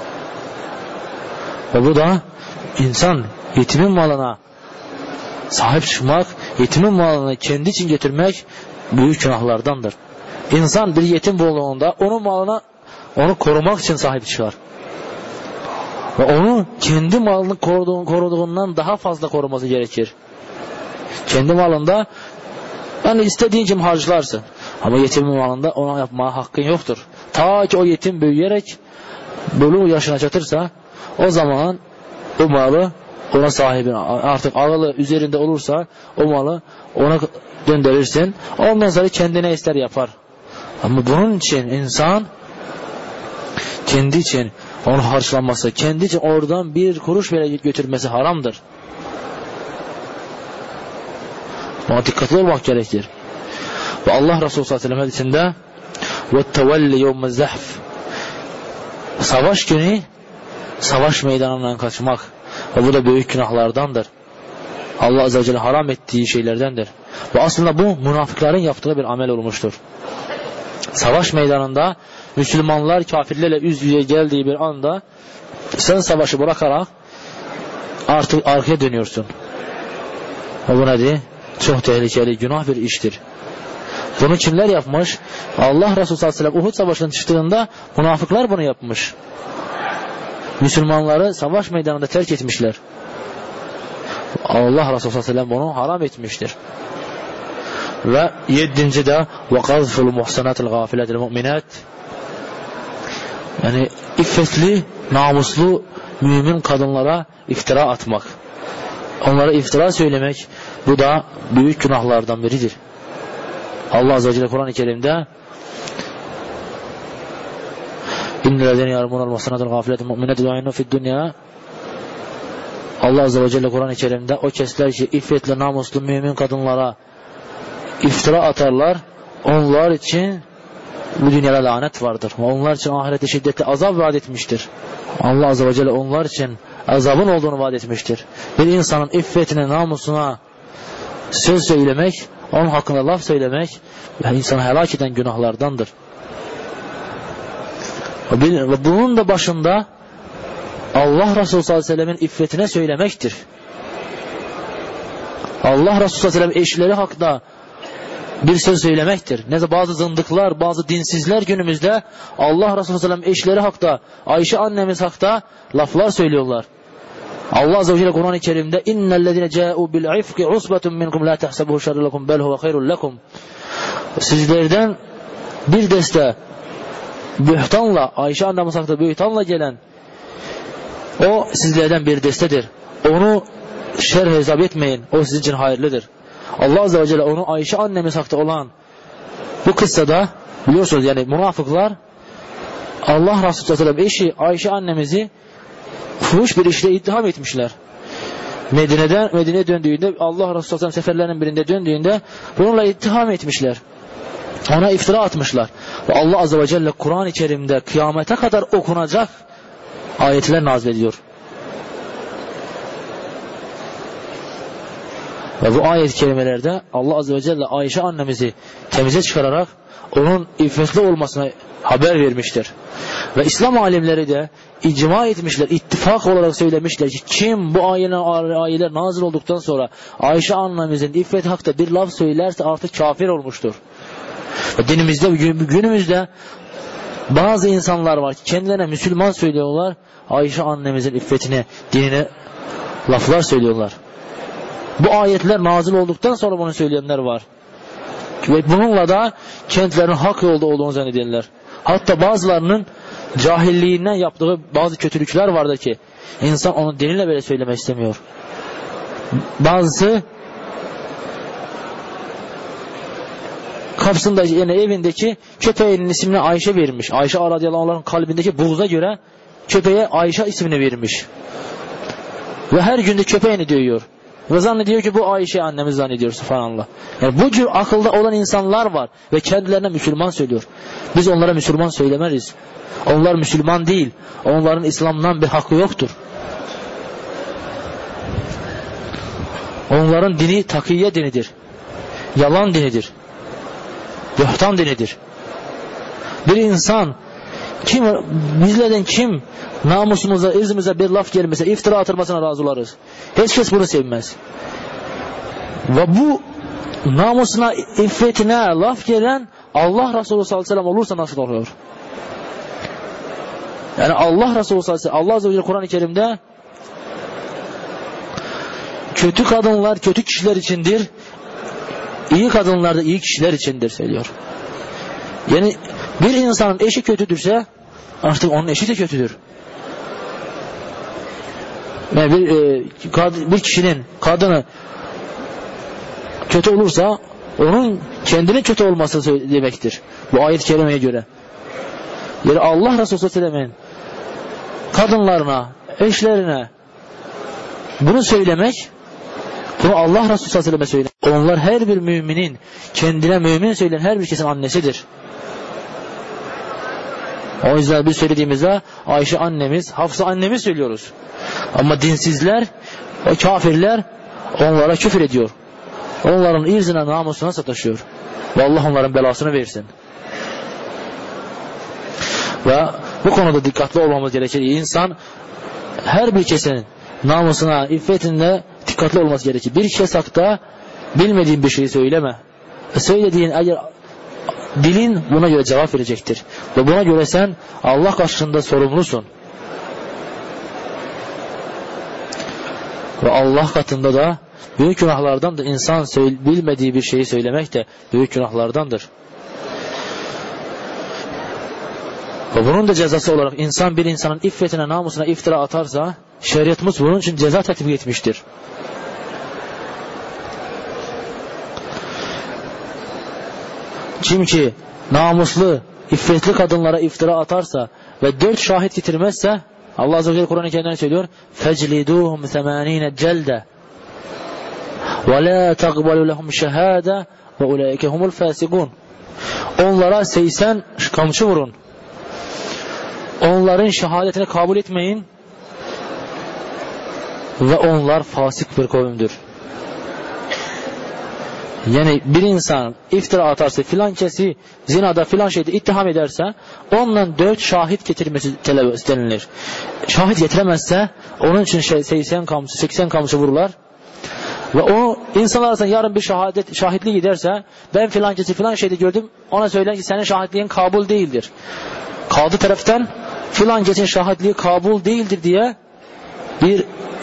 Ve bu da insan yetimin malına sahip çıkmak, yetimin malını kendi için getirmek büyük günahlardandır. İnsan bir yetim bulduğunda onun malına onu korumak için sahip çıkar. Ve onu kendi malını koruduğundan daha fazla koruması gerekir. Kendi malında yani istediğin gibi harcarsın. Ama yetimin malında ona yapmaya hakkın yoktur. Ta ki o yetim büyüyerek buluğ yaşına çatırsa o zaman o malı ona sahibine artık ağılı üzerinde olursa o malı ona döndürürsün. Ondan sonra kendine ister yapar. Ama bunun için insan kendi için onu harçlanması, kendi için oradan bir kuruş bile götürmesi haramdır. Buna dikkatli olmak gerekir. Ve Allah Resulü sallallahu aleyhi ve sellem hadisinde وَالتَّوَلِّ يَوْمَ الزَّحْفِ Savaş günü savaş meydanından kaçmak. Ve bu da büyük günahlardandır. Allah Azze ve Celle haram ettiği şeylerdendir. Ve aslında bu münafıkların yaptığı bir amel olmuştur. Savaş meydanında Müslümanlar kafirlerle yüz yüze geldiği bir anda sen savaşı bırakarak artık arkaya dönüyorsun. Bu nedir? Çok tehlikeli, günah bir iştir. Bunu kimler yapmış? Allah Resulü sallallahu aleyhi ve sellem Uhud savaşının çıktığında münafıklar bunu yapmış. Müslümanları savaş meydanında terk etmişler. Allah Resulü sallallahu aleyhi ve sellem bunu haram etmiştir. Ve 7. de وَقَذْفُ الْمُحْسَنَاتِ الْغَافِلَاتِ الْمُؤْمِنَاتِ yani iffetli, namuslu mümin kadınlara iftira atmak. Onlara iftira söylemek bu da büyük günahlardan biridir. Allah Azze ve Celle Kur'an-ı Kerim'de İnnellezîne yarmûnel muhsanâtil gâfilâtil mu'minâti du'înû fid-dunya Allah Azze ve Celle Kur'an-ı Kerim'de o kesler ki iffetli, namuslu mümin kadınlara iftira atarlar. Onlar için bu dünyada lanet vardır. Onlar için ahirette şiddetli azap vaat etmiştir. Allah Azze ve Celle onlar için azabın olduğunu vaat etmiştir. Bir insanın iffetine, namusuna söz söylemek, onun hakkında laf söylemek ve insanı helak eden günahlardandır. Ve bunun da başında Allah Resulü sallallahu aleyhi ve sellemin iffetine söylemektir. Allah Resulü sallallahu aleyhi ve sellem eşleri hakkında bir söz söylemektir. Neyse bazı zındıklar, bazı dinsizler günümüzde Allah Resulü sallallahu aleyhi ve sellem eşleri hakkında, Ayşe annemiz hakkında laflar söylüyorlar. Allah Azze ve Celle Kur'an-ı Kerim'de innellezine câ'u bil ifki usbatun minkum la tahsabuhu şerrun lekum bel huve hayrun lekum. Sizlerden bir deste bühtanla, Ayşe annemiz hakkında bühtanla gelen o sizlerden bir destedir. Onu şer hesap etmeyin. O sizin için hayırlıdır. Allah Azze ve Celle onu Ayşe annemiz hakkında olan bu kıssada biliyorsunuz yani münafıklar Allah Resulü sallallahu aleyhi ve sellem eşi Ayşe annemizi fuhuş bir işle ittiham etmişler. Medine'ye döndüğünde Allah Resulü sallallahu aleyhi ve sellem seferlerinin birinde döndüğünde bununla ittiham etmişler. Ona iftira atmışlar. Ve Allah Azze ve Celle Kur'an-ı Kerim'de kıyamete kadar okunacak ayetler nazil ediyor. Ve bu ayet-i kerimelerde Allah Azze ve Celle Ayşe annemizi temize çıkararak onun iffetli olmasına haber vermiştir. Ve İslam alimleri de icma etmişler, ittifak olarak söylemişler ki kim bu ayeler nazil olduktan sonra Ayşe annemizin iffeti hakkında bir laf söylerse artık kafir olmuştur. Ve dinimizde, günümüzde Bazı insanlar var ki kendilerine Müslüman söylüyorlar. Ayşe annemizin iffetine, dinine laflar söylüyorlar. Bu ayetler nazil olduktan sonra bunu söyleyenler var. Ve bununla da kendilerinin hak yolda olduğunu zannediyorlar. Hatta bazılarının cahilliğinden yaptığı bazı kötülükler vardı ki insan onu diliyle bile söylemek istemiyor. Bazısı kapısında, yani evindeki köpeğinin ismini Ayşe vermiş. Ayşe radıyallahu anh'ın kalbindeki buğza göre köpeğe Ayşe ismini vermiş. Ve her günde köpeğini dövüyor. Ve zannediyor ki bu Ayşe annemiz zannediyor, subhanallah. Yani bu tür akılda olan insanlar var ve kendilerine Müslüman söylüyor. Biz onlara Müslüman söylemeliyiz. Onlar Müslüman değil. Onların İslam'dan bir hakkı yoktur. Onların dini takiye dinidir. Yalan dinidir. Bühtan dinidir. Bir insan bizlerden kim namusumuza, irzimize bir laf gelmese, iftira atılmasına razı oluruz. Hiç kes bunu sevmez. Ve bu namusuna, iffetine laf gelen Allah Resulü sallallahu aleyhi ve sellem olursa nasıl oluyor? Yani Allah Resulü sallallahu aleyhi ve sellem, Allah azze ve celle Kur'an-ı Kerim'de kötü kadınlar kötü kişiler içindir, iyi kadınlar da iyi kişiler içindir söylüyor. Yani bir insanın eşi kötüdürse artık onun eşi de kötüdür. Yani bir kişinin kadını kötü olursa onun kendinin kötü olması demektir. Bu ayet-i kerimeye göre. Yani Allah Resulü sallallahu aleyhi ve sellem'in kadınlarına, eşlerine bunu söylemek, bunu Allah Resulü sallallahu aleyhi ve selleme söylemek. Onlar her bir müminin, kendine mümin söyleyen her bir kişinin annesidir. O yüzden biz söylediğimizde Ayşe annemiz, Hafsa annemiz söylüyoruz. Ama dinsizler ve kafirler onlara küfür ediyor. Onların irzine, namusuna sataşıyor. Ve Allah onların belasını versin. Ve bu konuda dikkatli olmamız gerekir. İnsan her bir kişinin namusuna, iffetinde dikkatli olması gerekir. Bir kesakta bilmediğin bir şeyi söyleme. Söylediğin eğer dilin buna göre cevap verecektir. Ve buna göre sen Allah karşısında sorumlusun. Ve Allah katında da büyük günahlardan da insan bilmediği bir şeyi söylemek de büyük günahlardandır. Ve bunun da cezası olarak insan bir insanın iffetine, namusuna iftira atarsa şeriatımız bunun için ceza tatbik etmiştir. Kim ki namuslu, iffetli kadınlara iftira atarsa ve 4 şahit getirmezse Allah azze ve celle Kur'an-ı Kerim'de söylüyor: "Fecliduhum 80 celde ve la taqbalu lehum şehade ve ulaike humul fasikun." Onlara 80 kamçı vurun. Onların şehadetini kabul etmeyin ve onlar fasık bir kavimdir. Yani bir insan iftira atarsa, filan kesi zinada filan şeyde ittiham ederse ondan 4 şahit getirmesi denilir. Şahit getiremezse onun için 80 kamçı vururlar. Ve o insanlar arasında yarın bir şahitliği giderse, ben filan kesi filan şeyde gördüm, ona söyler ki senin şahitliğin kabul değildir. Kadı taraftan filan kesin şahitliği kabul değildir diye bir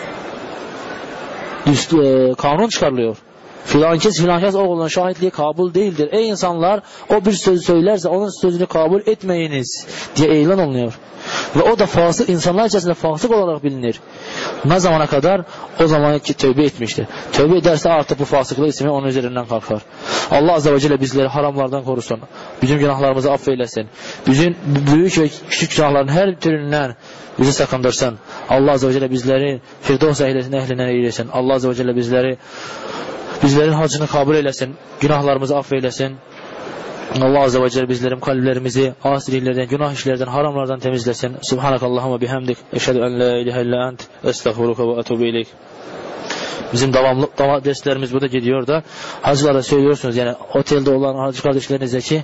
kanun çıkarılıyor. Filan kes oğlunun şahitliği kabul değildir. Ey insanlar, o bir söz söylerse onun sözünü kabul etmeyiniz diye ilan olunuyor. Ve o da fasık, insanlar içerisinde fasık olarak bilinir. Ne zamana kadar? O zaman ki tövbe etmiştir. Tövbe ederse artık bu fasıklık ismi onun üzerinden kalkar. Allah azze ve celle bizleri haramlardan korusun. Bizim günahlarımızı affeylesin. Bizim büyük ve küçük günahların her türünden bizi sakındırsın. Allah azze ve celle bizleri Firdevs ehlinden eylesin. Allah azze ve celle bizlerin hacını kabul eylesin. Günahlarımızı affeylesin. Allah azze ve celle bizlerin kalplerimizi asiliklerden, günah işlerden, haramlardan temizlesin. Subhanakallahumma bihamdik. Eşhedü en la ilahe illa ent. Estağfiruka ve etûbü ileyk. Bizim devamlı derslerimiz burada gidiyor da hacılara söylüyorsunuz, yani otelde olan hacı kardeşlerinize ki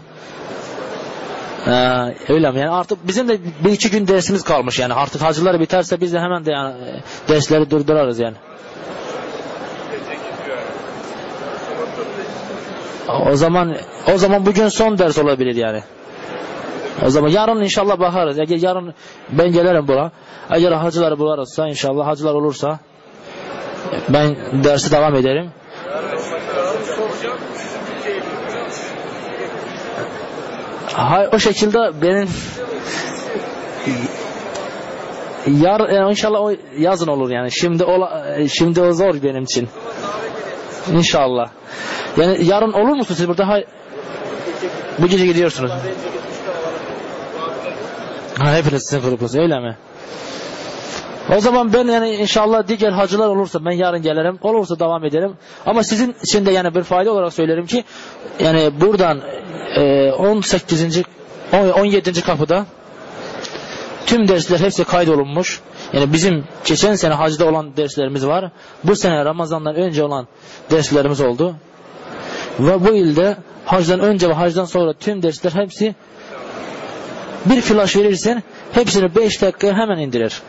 öyle mi? Yani artık bizim de 1-2 gün dersimiz kalmış, yani artık hacılar biterse biz de hemen de yani dersleri durdurarız yani. O zaman bugün son ders olabilir yani. O zaman yarın inşallah bakarız. Eğer yarın ben gelirim bura. Eğer hacılar bularsa, inşallah hacılar olursa ben dersi devam ederim. Hayır, o şekilde benim yani inşallah o yazın olur yani. Şimdi o zor benim için. İnşallah. Yani yarın olur musunuz siz burada? Hayır. Bu gece gidiyorsunuz. Ha, hepiniz sizin grupsunuz öyle mi? O zaman ben yani inşallah diğer hacılar olursa ben yarın gelirim. Olursa devam ederim. Ama sizin için de yani bir fayda olarak söylerim ki yani buradan 17. kapıda tüm dersler hepsi kaydolunmuş. Yani bizim geçen sene hacda olan derslerimiz var. Bu sene Ramazan'dan önce olan derslerimiz oldu. Ve bu ilde hacdan önce ve hacdan sonra tüm dersler hepsi bir flash verirsen hepsini 5 dakikaya hemen indirir.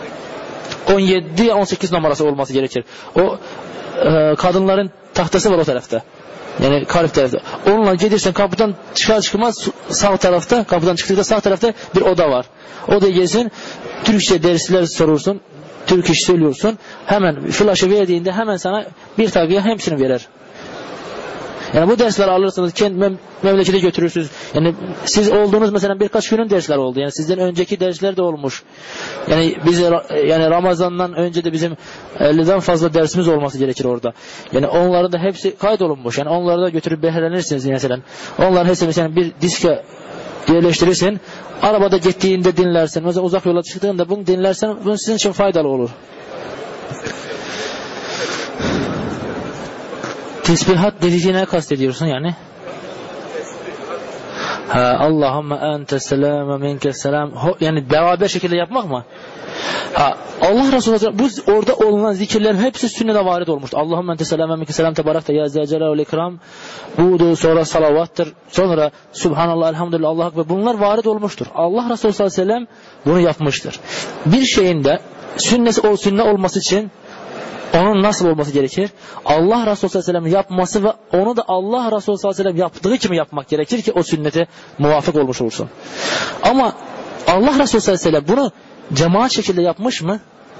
17-18 numarası olması gerekir. O kadınların tahtası var o tarafta. Yani kalp tarafta. Onunla gelirsen kapıdan çıkar çıkmaz sağ tarafta, kapıdan çıktığında sağ tarafta bir oda var. Odaya gelsin, Türkçe dersler sorursun, Türk iş söylüyorsun. Hemen flaşı verdiğinde hemen sana bir takıya hepsini verir. Yani bu dersleri alırsanız kendi memlekete götürürsünüz. Yani siz olduğunuz mesela birkaç günün dersler oldu. Yani sizden önceki dersler de olmuş. Yani yani Ramazan'dan önce de bizim 50'den fazla dersimiz olması gerekir orada. Yani onların da hepsi kaydolunmuş. Yani onları da götürüp behrelenirsiniz mesela. Onların hepsi mesela bir diske yerleştirirsin. Arabada gittiğinde dinlersen, mesela uzak yola çıktığında bunu dinlersen bu sizin için faydalı olur. Tesbihat dediğine kastediyorsun yani. Allahümme ente selam minke selam. Yani beraber şekilde yapmak mı? Allah Resulü bu orada olunan zikirlerin hepsi sünnete varid olmuştur. Allahümme ente selam minke selam tebarakte ya zecelaluhu ikram. Bu sonra salavattır. Sonra subhanallah elhamdülillah Allahu ekber. Bunlar varid olmuştur. Allah Resulü sallallahu aleyhi ve sellem bunu yapmıştır. Bir şeyin de sünnet olması için onun nasıl olması gerekir? Allah Resulü sallallahu aleyhi ve sellem yapması ve onu da Allah Resulü sallallahu aleyhi ve sellem yaptığı gibi yapmak gerekir ki o sünnete muvafık olmuş olsun. Ama Allah Resulü sallallahu aleyhi ve sellem bunu cemaat şekilde yapmış mı?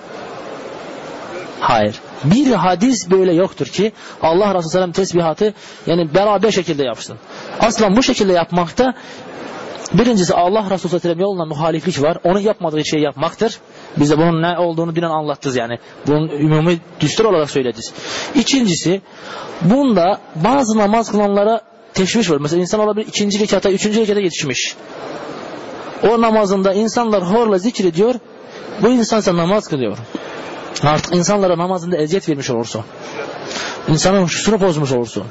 Hayır. Bir hadis böyle yoktur ki Allah Resulü sallallahu aleyhi ve sellem tesbihatı yani beraber şekilde yapsın. Aslan bu şekilde yapmakta birincisi Allah Resulü sallallahu aleyhi ve sellem yoluna muhaliflik var. Onun yapmadığı şeyi yapmaktır. Biz de bunun ne olduğunu dinen anlattız yani. Bunun ümumi düstur olarak söyledik. İkincisi, bunda bazı namaz kılanlara teşviş var. Mesela insan olabilir 2. rekata, 3. rekata yetişmiş. O namazında insanlar horla zikrediyor. Bu insansa namaz kılıyor. Artık insanlara namazında eziyet vermiş olursun. İnsanın huşusunu bozmuş olursun.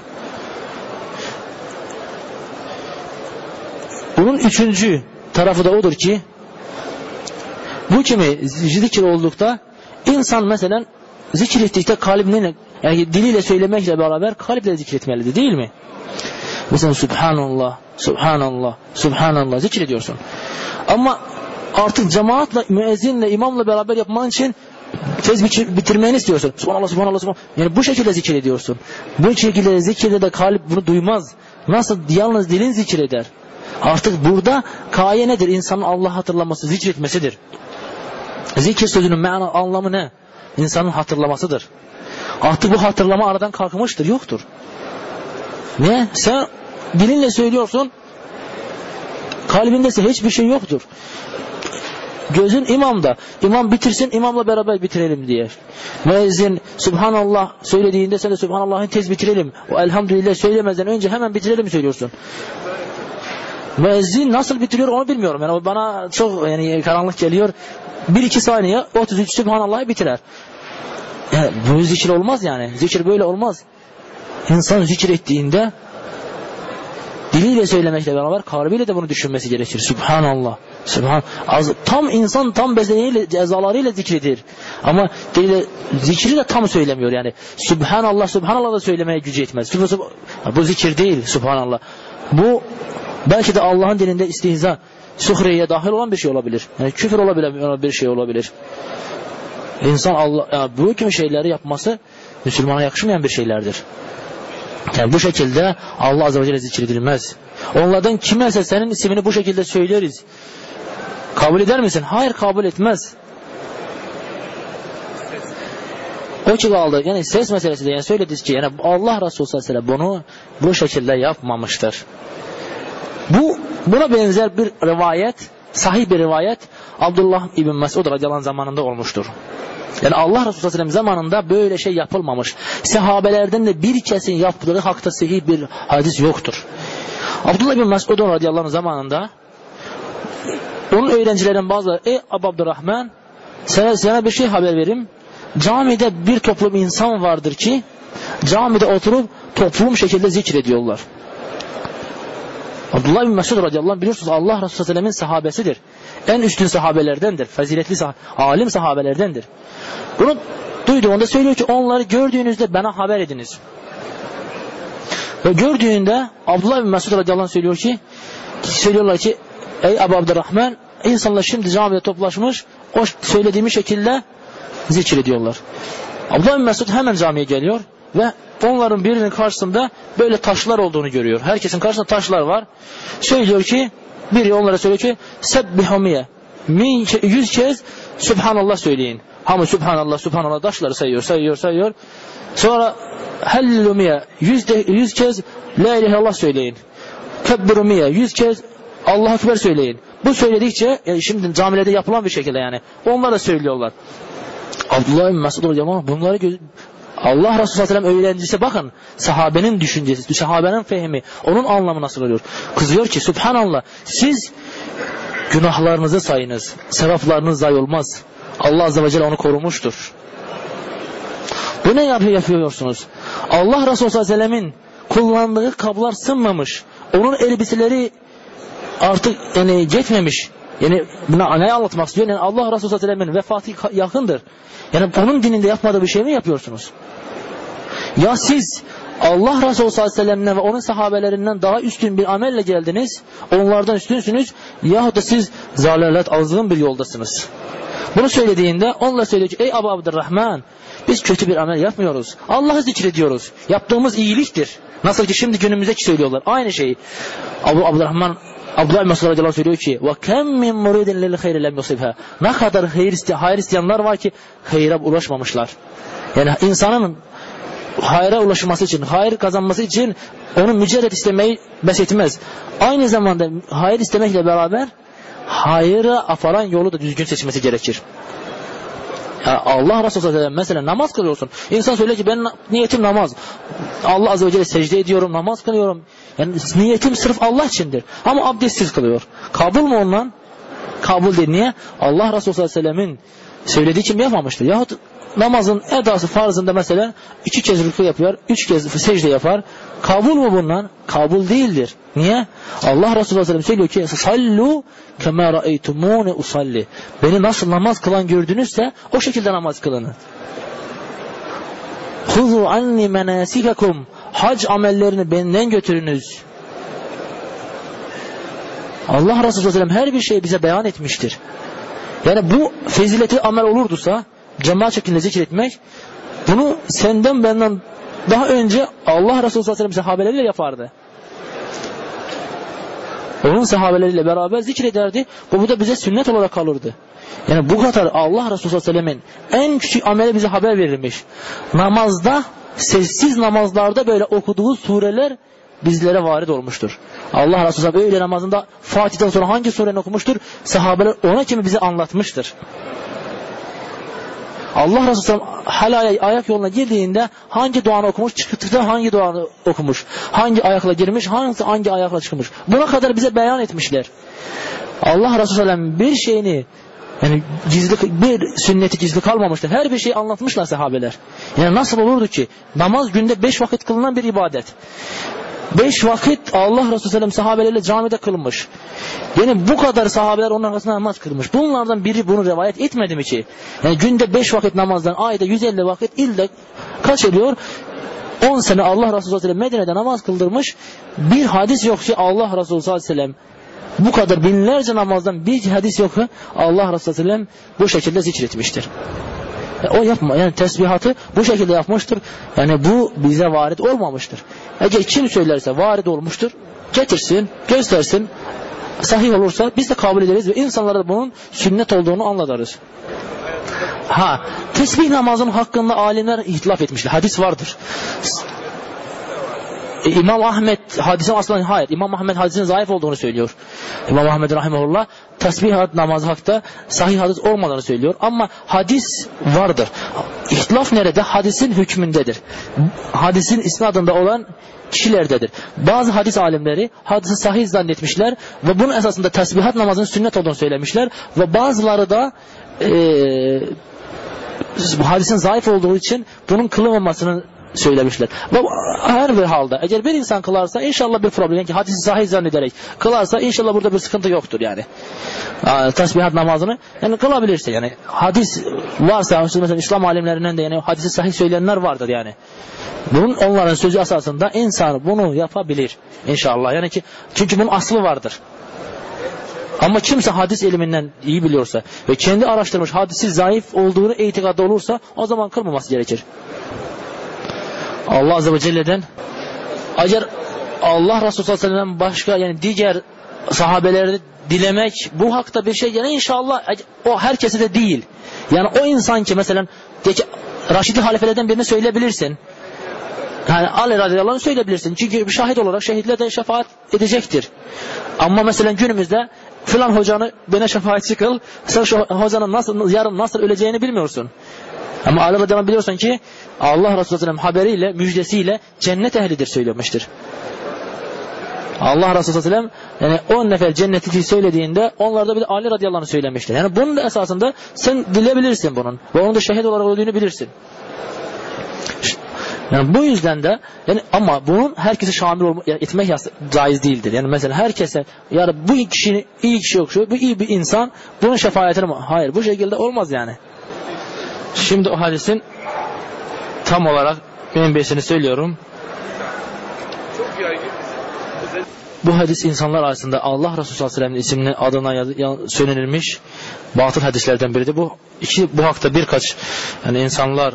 Bunun 3. tarafı da odur ki bu kimi zikir oldukta insan mesela zikir ettikte kalbine yani diliyle söylemekle beraber kalple zikretmelidir değil mi? Mesela subhanallah, subhanallah, subhanallah zikir ediyorsun. Ama artık cemaatle, müezzinle, imamla beraber yapman için tez bitirmeni istiyorsun. Subhanallah, subhanallah, subhanallah. Yani bu şekilde zikir ediyorsun. Bu şekilde zikirde de kalp bunu duymaz. Nasıl yalnız dilin zikir eder. Artık burada gaye nedir? İnsanın Allah hatırlaması, zikretmesidir. Zikir sözünün anlamı ne? İnsanın hatırlamasıdır. Artık bu hatırlama aradan kalkmıştır, yoktur. Ne? Sen dilinle söylüyorsun, kalbindeyse hiçbir şey yoktur. Gözün imamda. İmam bitirsin, imamla beraber bitirelim diye. Müezzin subhanallah söylediğinde sen de subhanallah'ı tez bitirelim. O elhamdülillah söylemezden önce hemen bitirelim söylüyorsun. Müezzin nasıl bitiriyor onu bilmiyorum. Yani bana çok yani karanlık geliyor. 1-2 saniye 33 subhanallah'ı bitirer. Yani bu zikir olmaz yani. Zikir böyle olmaz. İnsan zikir ettiğinde diliyle söylemekle beraber kalbiyle de bunu düşünmesi gerekir. Subhanallah. Tam insan tam bedeniyle, cezalarıyla zikredir. Ama diliyle zikri de tam söylemiyor yani. Subhanallah, subhanallah da söylemeye gücü yetmez. Bu zikir değil subhanallah. Bu belki de Allah'ın dilinde istihza, suhriyeye dahil olan bir şey olabilir. Yani küfür olabilen bir şey olabilir. İnsan bu gibi şeyleri yapması Müslümana yakışmayan bir şeylerdir. Yani bu şekilde Allah Azze ve Celle zikredilmez. Onlardan kimse senin ismini bu şekilde söyleriz, kabul eder misin? Hayır, kabul etmez. O ki kaldı. Yani ses meselesi de, yani söylediğiniz ki, yani Allah Resulü sallallahu aleyhi ve sellem bunu bu şekilde yapmamıştır. Buna benzer bir rivayet, sahih bir rivayet Abdullah İbn Mesud radıyallahu anh zamanında olmuştur. Yani Allah Resulü sallallahu aleyhi ve sellem zamanında böyle şey yapılmamış. Sahabelerden de bir kesin yaptığı hakta sahih bir hadis yoktur. Abdullah İbn Mesud radıyallahu anh zamanında onun öğrencilerin bazıları, ey Ebu Abdurrahman, sana bir şey haber vereyim. Camide bir toplum insan vardır ki camide oturup toplum şekilde zikrediyorlar. Abdullah bin Mesud radıyallahu anh biliyorsunuz Allah Resulü sallallahu aleyhi ve sellemin sahabesidir. En üstün sahabelerdendir. Faziletli alim sahabelerdendir. Bunu duyduğunda söylüyor ki onları gördüğünüzde bana haber ediniz. Ve gördüğünde Abdullah bin Mesud radıyallahu anh söylüyorlar ki ey Ebu Abdurrahman, insanlar şimdi camide toplaşmış, o söylediğimiz şekilde zikrediyorlar. Abdullah bin Mesud hemen camiye geliyor ve onların birinin karşısında böyle taşlar olduğunu görüyor. Herkesin karşısında taşlar var. Söylüyor ki, biri onlara söylüyor ki Sebbihumiye 100 kez Subhanallah söyleyin. Hamı Subhanallah Subhanallah taşları sayıyor. Sonra Hellumiye 100 kez La ilahe illallah söyleyin. Kebbirumiye 100 kez Allahu Ekber söyleyin. Bu söyledikçe şimdi camilerde yapılan bir şekilde yani. Onlar da söylüyorlar. Abdullah bin Mesud radıyallahu anh bunları Allah Resulü sallallahu aleyhi ve sellem öğrencisi, bakın sahabenin düşüncesi, sahabenin fehmi, onun anlamı nasıl oluyor? Kızıyor ki Subhanallah, siz günahlarınızı sayınız, sevaplarınız zayi olmaz. Allah Azze ve Celle onu korumuştur. Bu ne yapıyorsunuz? Allah Resulü sallallahu aleyhi ve sellemin kullandığı kablar sınmamış, onun elbiseleri artık yani yetmemiş. Yani buna ne anlatmak istiyor? Yani Allah Resulü sallallahu aleyhi ve sellemin vefatı yakındır. Yani onun dininde yapmadığı bir şey mi yapıyorsunuz? Ya siz Allah Resulü sallallahu aleyhi ve sellem'den ve onun sahabelerinden daha üstün bir amelle geldiniz, onlardan üstünsünüz, yahut da siz zalalet, azgın bir yoldasınız. Bunu söylediğinde onlar söylüyor ki ey Ebu Abdurrahman, biz kötü bir amel yapmıyoruz. Allah'ı zikrediyoruz. Yaptığımız iyiliktir. Nasıl ki şimdi günümüzdeki söylüyorlar. Aynı şeyi. Abdurrahman Abdullah bin Mesud radıyallahu anh söylüyor ki وَكَمْ مِنْ مُرِيدٍ لِلْخَيْرِ لَمْ يُصِبْهَا. Ne kadar hayır isteyenler var ki hayra ulaşmamışlar. Yani insanın hayra ulaşması için, hayır kazanması için onun mücerret istemeyi bes etmez. Aynı zamanda hayır istemekle beraber hayıra aparan yolu da düzgün seçmesi gerekir. Yani Allah Resulü sallallahu aleyhi ve sellem mesela namaz kılıyorsun. İnsan söylüyor ki ben niyetim namaz. Allah Azze ve Celle secde ediyorum, namaz kılıyorum. Yani niyetim sırf Allah içindir. Ama abdestsiz kılıyor. Kabul mu ondan? Kabul değil. Niye? Allah Resulü sallallahu aleyhi ve sellemin söylediği için yapmamıştır. Yahut namazın edası farzında mesela 2 kez rükû yapıyor, 3 kez secde yapar. Kabul mu bundan? Kabul değildir. Niye? Allah Resulü sallallahu aleyhi ve sellem söylüyor ki sallu kema ra'eytumuni usalli. Beni nasıl namaz kılan gördünüzse o şekilde namaz kılın. Huzu anni menasikakum. Hac amellerini benden götürünüz. Allah Resulü sallallahu aleyhi ve sellem her bir şeyi bize beyan etmiştir. Yani bu fezileti amel olurduysa cemaat şeklinde zikretmek, bunu senden benden daha önce Allah Resulü sallallahu aleyhi ve sellem sahabeleriyle yapardı. Onun sahabeleriyle beraber zikrederdi. Bu da bize sünnet olarak kalırdı. Yani bu kadar Allah Resulü sallallahu aleyhi ve sellemin en küçük ameli bize haber verilmiş. Namazda, sessiz namazlarda böyle okuduğu sureler bizlere varid olmuştur. Allah Resulü sallallahu öyle namazında Fatih'ten sonra hangi sureyi okumuştur? Sahabeler ona kimi bize anlatmıştır. Allah Resulü sallallahu ayak yoluna girdiğinde hangi duanı okumuş, çıktıkta hangi duanı okumuş, hangi ayakla girmiş, hangi ayakla çıkmış. Buna kadar bize beyan etmişler. Allah Resulü sallallahu bir şeyini, yani bir sünneti gizli kalmamıştır. Her bir şeyi anlatmışlar sahabeler. Yani nasıl olurdu ki namaz günde 5 vakit kılınan bir ibadet. 5 vakit Allah Resulü sallallahu aleyhi ve sellem sahabelerle camide kılmış. Yani bu kadar sahabeler onun arkasında namaz kılmış. Bunlardan biri bunu rivayet etmedi mi ki? Yani günde 5 vakit namazdan ayda 150 vakit ilde kaç ediyor? 10 sene Allah Resulü sallallahu aleyhi ve sellem Medine'de namaz kıldırmış. Bir hadis yok ki Allah Resulü sallallahu aleyhi ve sellem bu kadar binlerce namazdan bir hadis yok ki Allah Resulü sallallahu aleyhi ve sellem bu şekilde zikretmiştir. O yapma. Yani tesbihatı bu şekilde yapmıştır. Yani bu bize varid olmamıştır. Eğer kim söylerse varid olmuştur, getirsin, göstersin. Sahih olursa biz de kabul ederiz ve insanlara da bunun sünnet olduğunu anlatırız. Tesbih namazının hakkında alimler ihtilaf etmişler. Hadis vardır. İmam Ahmed hadisin aslında hayır. İmam Ahmed hadisin zayıf olduğunu söylüyor. İmam Ahmed rahimehullah tesbih namazı hakkında sahih hadis olmadığını söylüyor. Ama hadis vardır. İhtilaf nerede? Hadisin hükmündedir. Hadisin isnadında olan kişilerdedir. Bazı hadis alimleri hadisi sahih zannetmişler ve bunun esasında tesbihat namazının sünnet olduğunu söylemişler ve bazıları da hadisin zayıf olduğu için bunun kılınmamasını söylemişler. Ve her bir halde eğer bir insan kılarsa inşallah bir problem, yani ki hadisi sahih zannederek kılarsa inşallah burada bir sıkıntı yoktur yani. Tesbihat namazını yani kılabilirse, yani hadis varsa mesela İslam alimlerinden de yani hadisi sahih söyleyenler vardır yani. Bunun onların sözü esasında insan bunu yapabilir inşallah. Yani ki çünkü bunun aslı vardır. Ama kimse hadis ilminden iyi biliyorsa ve kendi araştırmış hadisi zayıf olduğunu itikadı olursa o zaman kılmaması gerekir. Allah Azze ve Celle'den eğer Allah Resulü sallallahu aleyhi ve sellem başka yani diğer sahabeleri dilemek bu hakta bir şey yani inşallah o herkese de değil. Yani o insan ki mesela Raşidli halifelerden birini söyleyebilirsin. Yani Ali radıyallahu anh'ı söyleyebilirsin. Çünkü bir şahit olarak şehitler de şefaat edecektir. Ama mesela günümüzde filan hocanı bana şefaatçi kıl. Sen şu hocanın yarın nasıl öleceğini bilmiyorsun. Ama Ali radıyallahu anh biliyorsun ki Allah Resulü sallallahu aleyhi ve sellem haberiyle, müjdesiyle cennet ehlidir söylemiştir. Allah Resulü sallallahu aleyhi ve sellem yani 10 nefer cenneti söylediğinde onlarda bir de Ali radıyallahu anh'ı söylemiştir. Yani bunun da esasında sen dilebilirsin bunun. Ve onun da şehit olarak olduğunu bilirsin. Yani bu yüzden de yani ama bunun herkese şamil etmek caiz değildir. Yani mesela herkese yani bu kişinin iyi kişi yok şu, bu iyi bir insan bunun şefaatini mi? Hayır, bu şekilde olmaz yani. Şimdi o hadisin tam olarak menbesini söylüyorum. Bu hadis insanlar arasında Allah Resulü sallallahu aleyhi ve sellem'in isimli adına söylenilmiş batıl hadislerden biridir. Bu hakta birkaç yani insanlar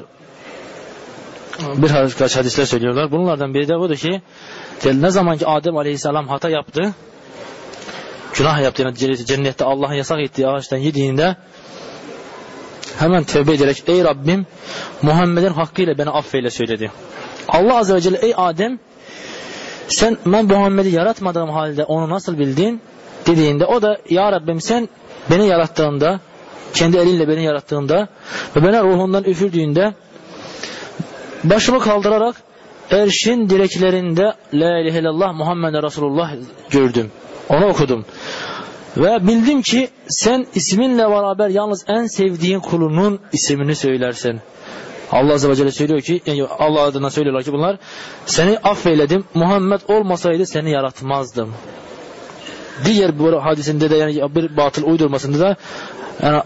birkaç hadisler söylüyorlar. Bunlardan biri de budur ki ne zaman ki Adem aleyhisselam hata yaptı, günah yaptı, yani cennette Allah'ın yasak ettiği ağaçtan yediğinde hemen tövbe ederek ey Rabbim Muhammed'in hakkıyla beni affeyle söyledi. Allah Azze ve Celle ey Adem sen ben Muhammed'i yaratmadığım halde onu nasıl bildin dediğinde o da ya Rabbim sen beni yarattığında kendi elinle beni yarattığında ve bana ruhundan üfürdüğünde başımı kaldırarak erşin direklerinde La ilahe illallah Muhammed Resulullah gördüm. Onu okudum. Ve bildim ki sen isminle beraber yalnız en sevdiğin kulunun ismini söylersen. Allah Azze ve Celle söylüyor ki yani Allah adına söylüyorlar ki bunlar seni affeyledim. Muhammed olmasaydı seni yaratmazdım. Diğer bu hadisinde de yani bir batıl uydurmasında da yani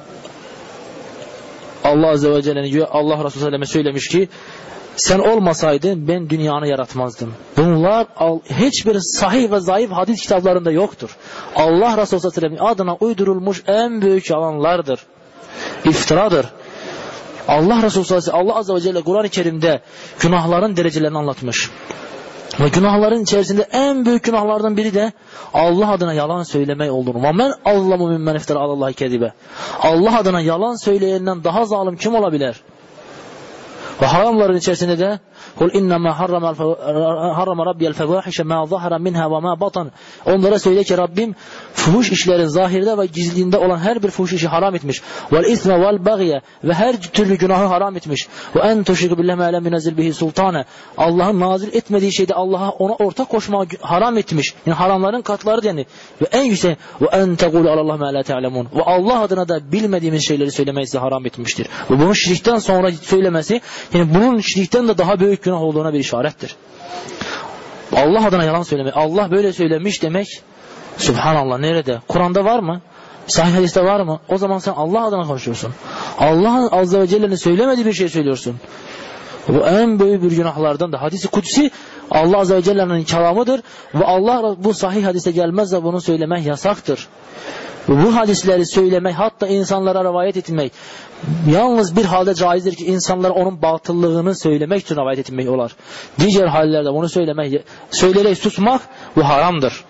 Allah Azze ve Celle'nin Allah Resulü Sellem'e söylemiş ki sen olmasaydın ben dünyanı yaratmazdım. Bunlar hiçbir sahih ve zayıf hadis kitaplarında yoktur. Allah Resulü sallallahu aleyhi ve sellem adına uydurulmuş en büyük yalanlardır. İftiradır. Allah Resulü sallallahu aleyhi ve sellem Allah Azze ve Celle Kur'an-ı Kerim'de günahların derecelerini anlatmış. Ve günahların içerisinde en büyük günahlardan biri de Allah adına yalan söylemek olduğunu. Ve men azlamu mimmen iftara alallahi kedibe. Allah adına yalan söyleyenden daha zalim kim olabilir? Ve haramların içerisinde de kul innema harrama rabbiyel fevahişe ma zahara minha ve ma batan. Onlara söyle ki Rabbim fuhuş işlerin zahirde ve gizliğinde olan her bir fuhuş işi haram etmiş. Vel isme vel bagye ve her türlü günahı haram etmiş. Ve en tuşriku billahi ma lem yunzil bihi sultana. Allah'ın nazil etmediği şeyde Allah'a ona ortak koşmayı haram etmiş. Yani haramların katları yani. Ve en yüksek ve en tegulu alallahi ma la ta'lemun. Ve Allah adına da bilmediğimiz şeyleri söylemeyi size haram etmiştir. Ve bunu şirkten sonra söylemesi yani bunun şirkten de daha büyük günah olduğuna bir işarettir. Allah adına yalan söylemek. Allah böyle söylemiş demek. Subhanallah nerede? Kur'an'da var mı? Sahih hadiste var mı? O zaman sen Allah adına konuşuyorsun. Allah'ın Azze ve Celle'nin söylemediği bir şey söylüyorsun. Bu en büyük bir günahlardan da. Hadis-i kutsi Allah Azze ve Celle'nin kelamıdır ve Allah bu sahih hadise gelmezse bunu söylemek yasaktır. Bu hadisləri söyləmək, hatta insanlara rivayet etmək yalnız bir halda caizdir ki, insanlara onun batıllığını söyləmək üçün rivayet etmək olar. Digər hallərdə bunu söyləyərək susmaq bu haramdır.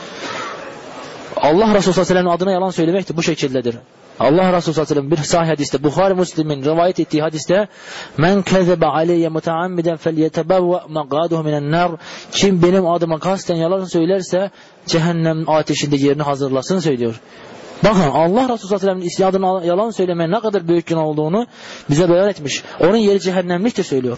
Allah Resulü s.ə.v adına yalan söyləməkdir, bu şəkildədir. Allah Resulü s.ə.v bir sahih hadisdə, Buxari Müslimin rivayet etdiyi hadisdə, "Mən kəzəbə aleyyə mütəammidən fəlyətəbəvvə məqaduhu minən-nar." Kim benim adıma qasten yalan söylərsə, cəhənnəmin ateşində yerini hazırlasın söylüyor. Bakın, Allah Resulü s.ə.v adına yalan söyləməyə nə qədər böyük günah olduğunu bizə bəyan etmiş. Onun yeri cəhənnəmlikdir söylüyor.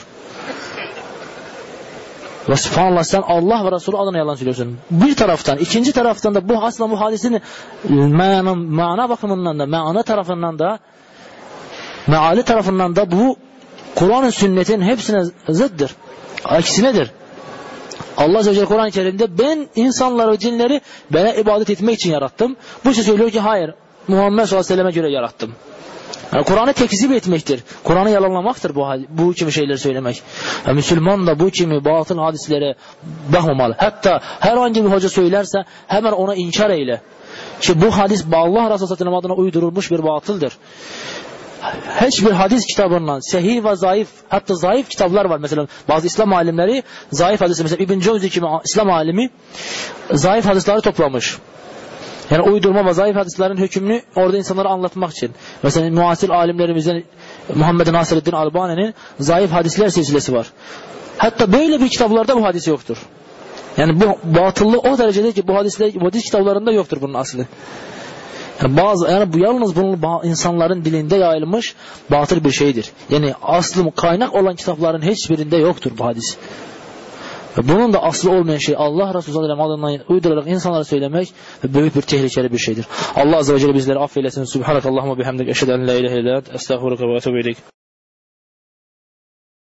Və subhanallah, sen Allah və Resulü adına yalan söylüyorsun. Bir taraftan, ikinci taraftan da bu aslında bu hadisin mana bakımından da, mana tarafından da, meali tarafından da bu Kur'an-ı sünnetin hepsine zıddır. Aksinedir. Allah Azze ve Celle Kur'an-ı Kerim'de ben insanları ve cinleri bana ibadet etmek için yarattım. Bu şey söylüyor ki hayır, Muhammed sallallahu aleyhi ve selleme göre yarattım. Yani Kur'an'ı tekzip etmektir. Kur'an'ı yalanlamaktır bu kimi şeyleri söylemek. Yani Müslüman da bu kimi batıl hadislere bakmamalı. Hatta herhangi bir hoca söylerse hemen ona inkar eyle. Ki bu hadis Allah Resulü sallallahu adına uydurulmuş bir batıldır. Hiçbir hadis kitabından sahih ve zayıf, hatta zayıf kitaplar var. Mesela bazı İslam alimleri zayıf hadisi, mesela İbn Cevzi gibi İslam alimi zayıf hadisleri toplamış. Yani uydurma ve zayıf hadislerin hükmünü orada insanlara anlatmak için. Mesela muasir alimlerimizden Muhammed Nasiruddin Albani'nin zayıf hadisler silsilesi var. Hatta böyle bir kitaplarda bu hadis yoktur. Yani bu batıllı o derecede ki bu hadis kitaplarında yoktur bunun aslı. Yani bu yalnız bunun insanların dilinde yayılmış batıl bir şeydir. Yani aslı kaynak olan kitapların hiçbirinde yoktur bu hadis. Ve bunun da aslı olmayan şey Allah Resulü sallallahu aleyhi ve sellem adından uydurarak insanlara söylemek büyük bir tehlikeli bir şeydir. Allah Azze ve Celle bizleri affeylesin. Subhanakallahumma bihamdik. Eşhedü en la ilahe illa ente. Estağfiruke ve etûbü ileyk.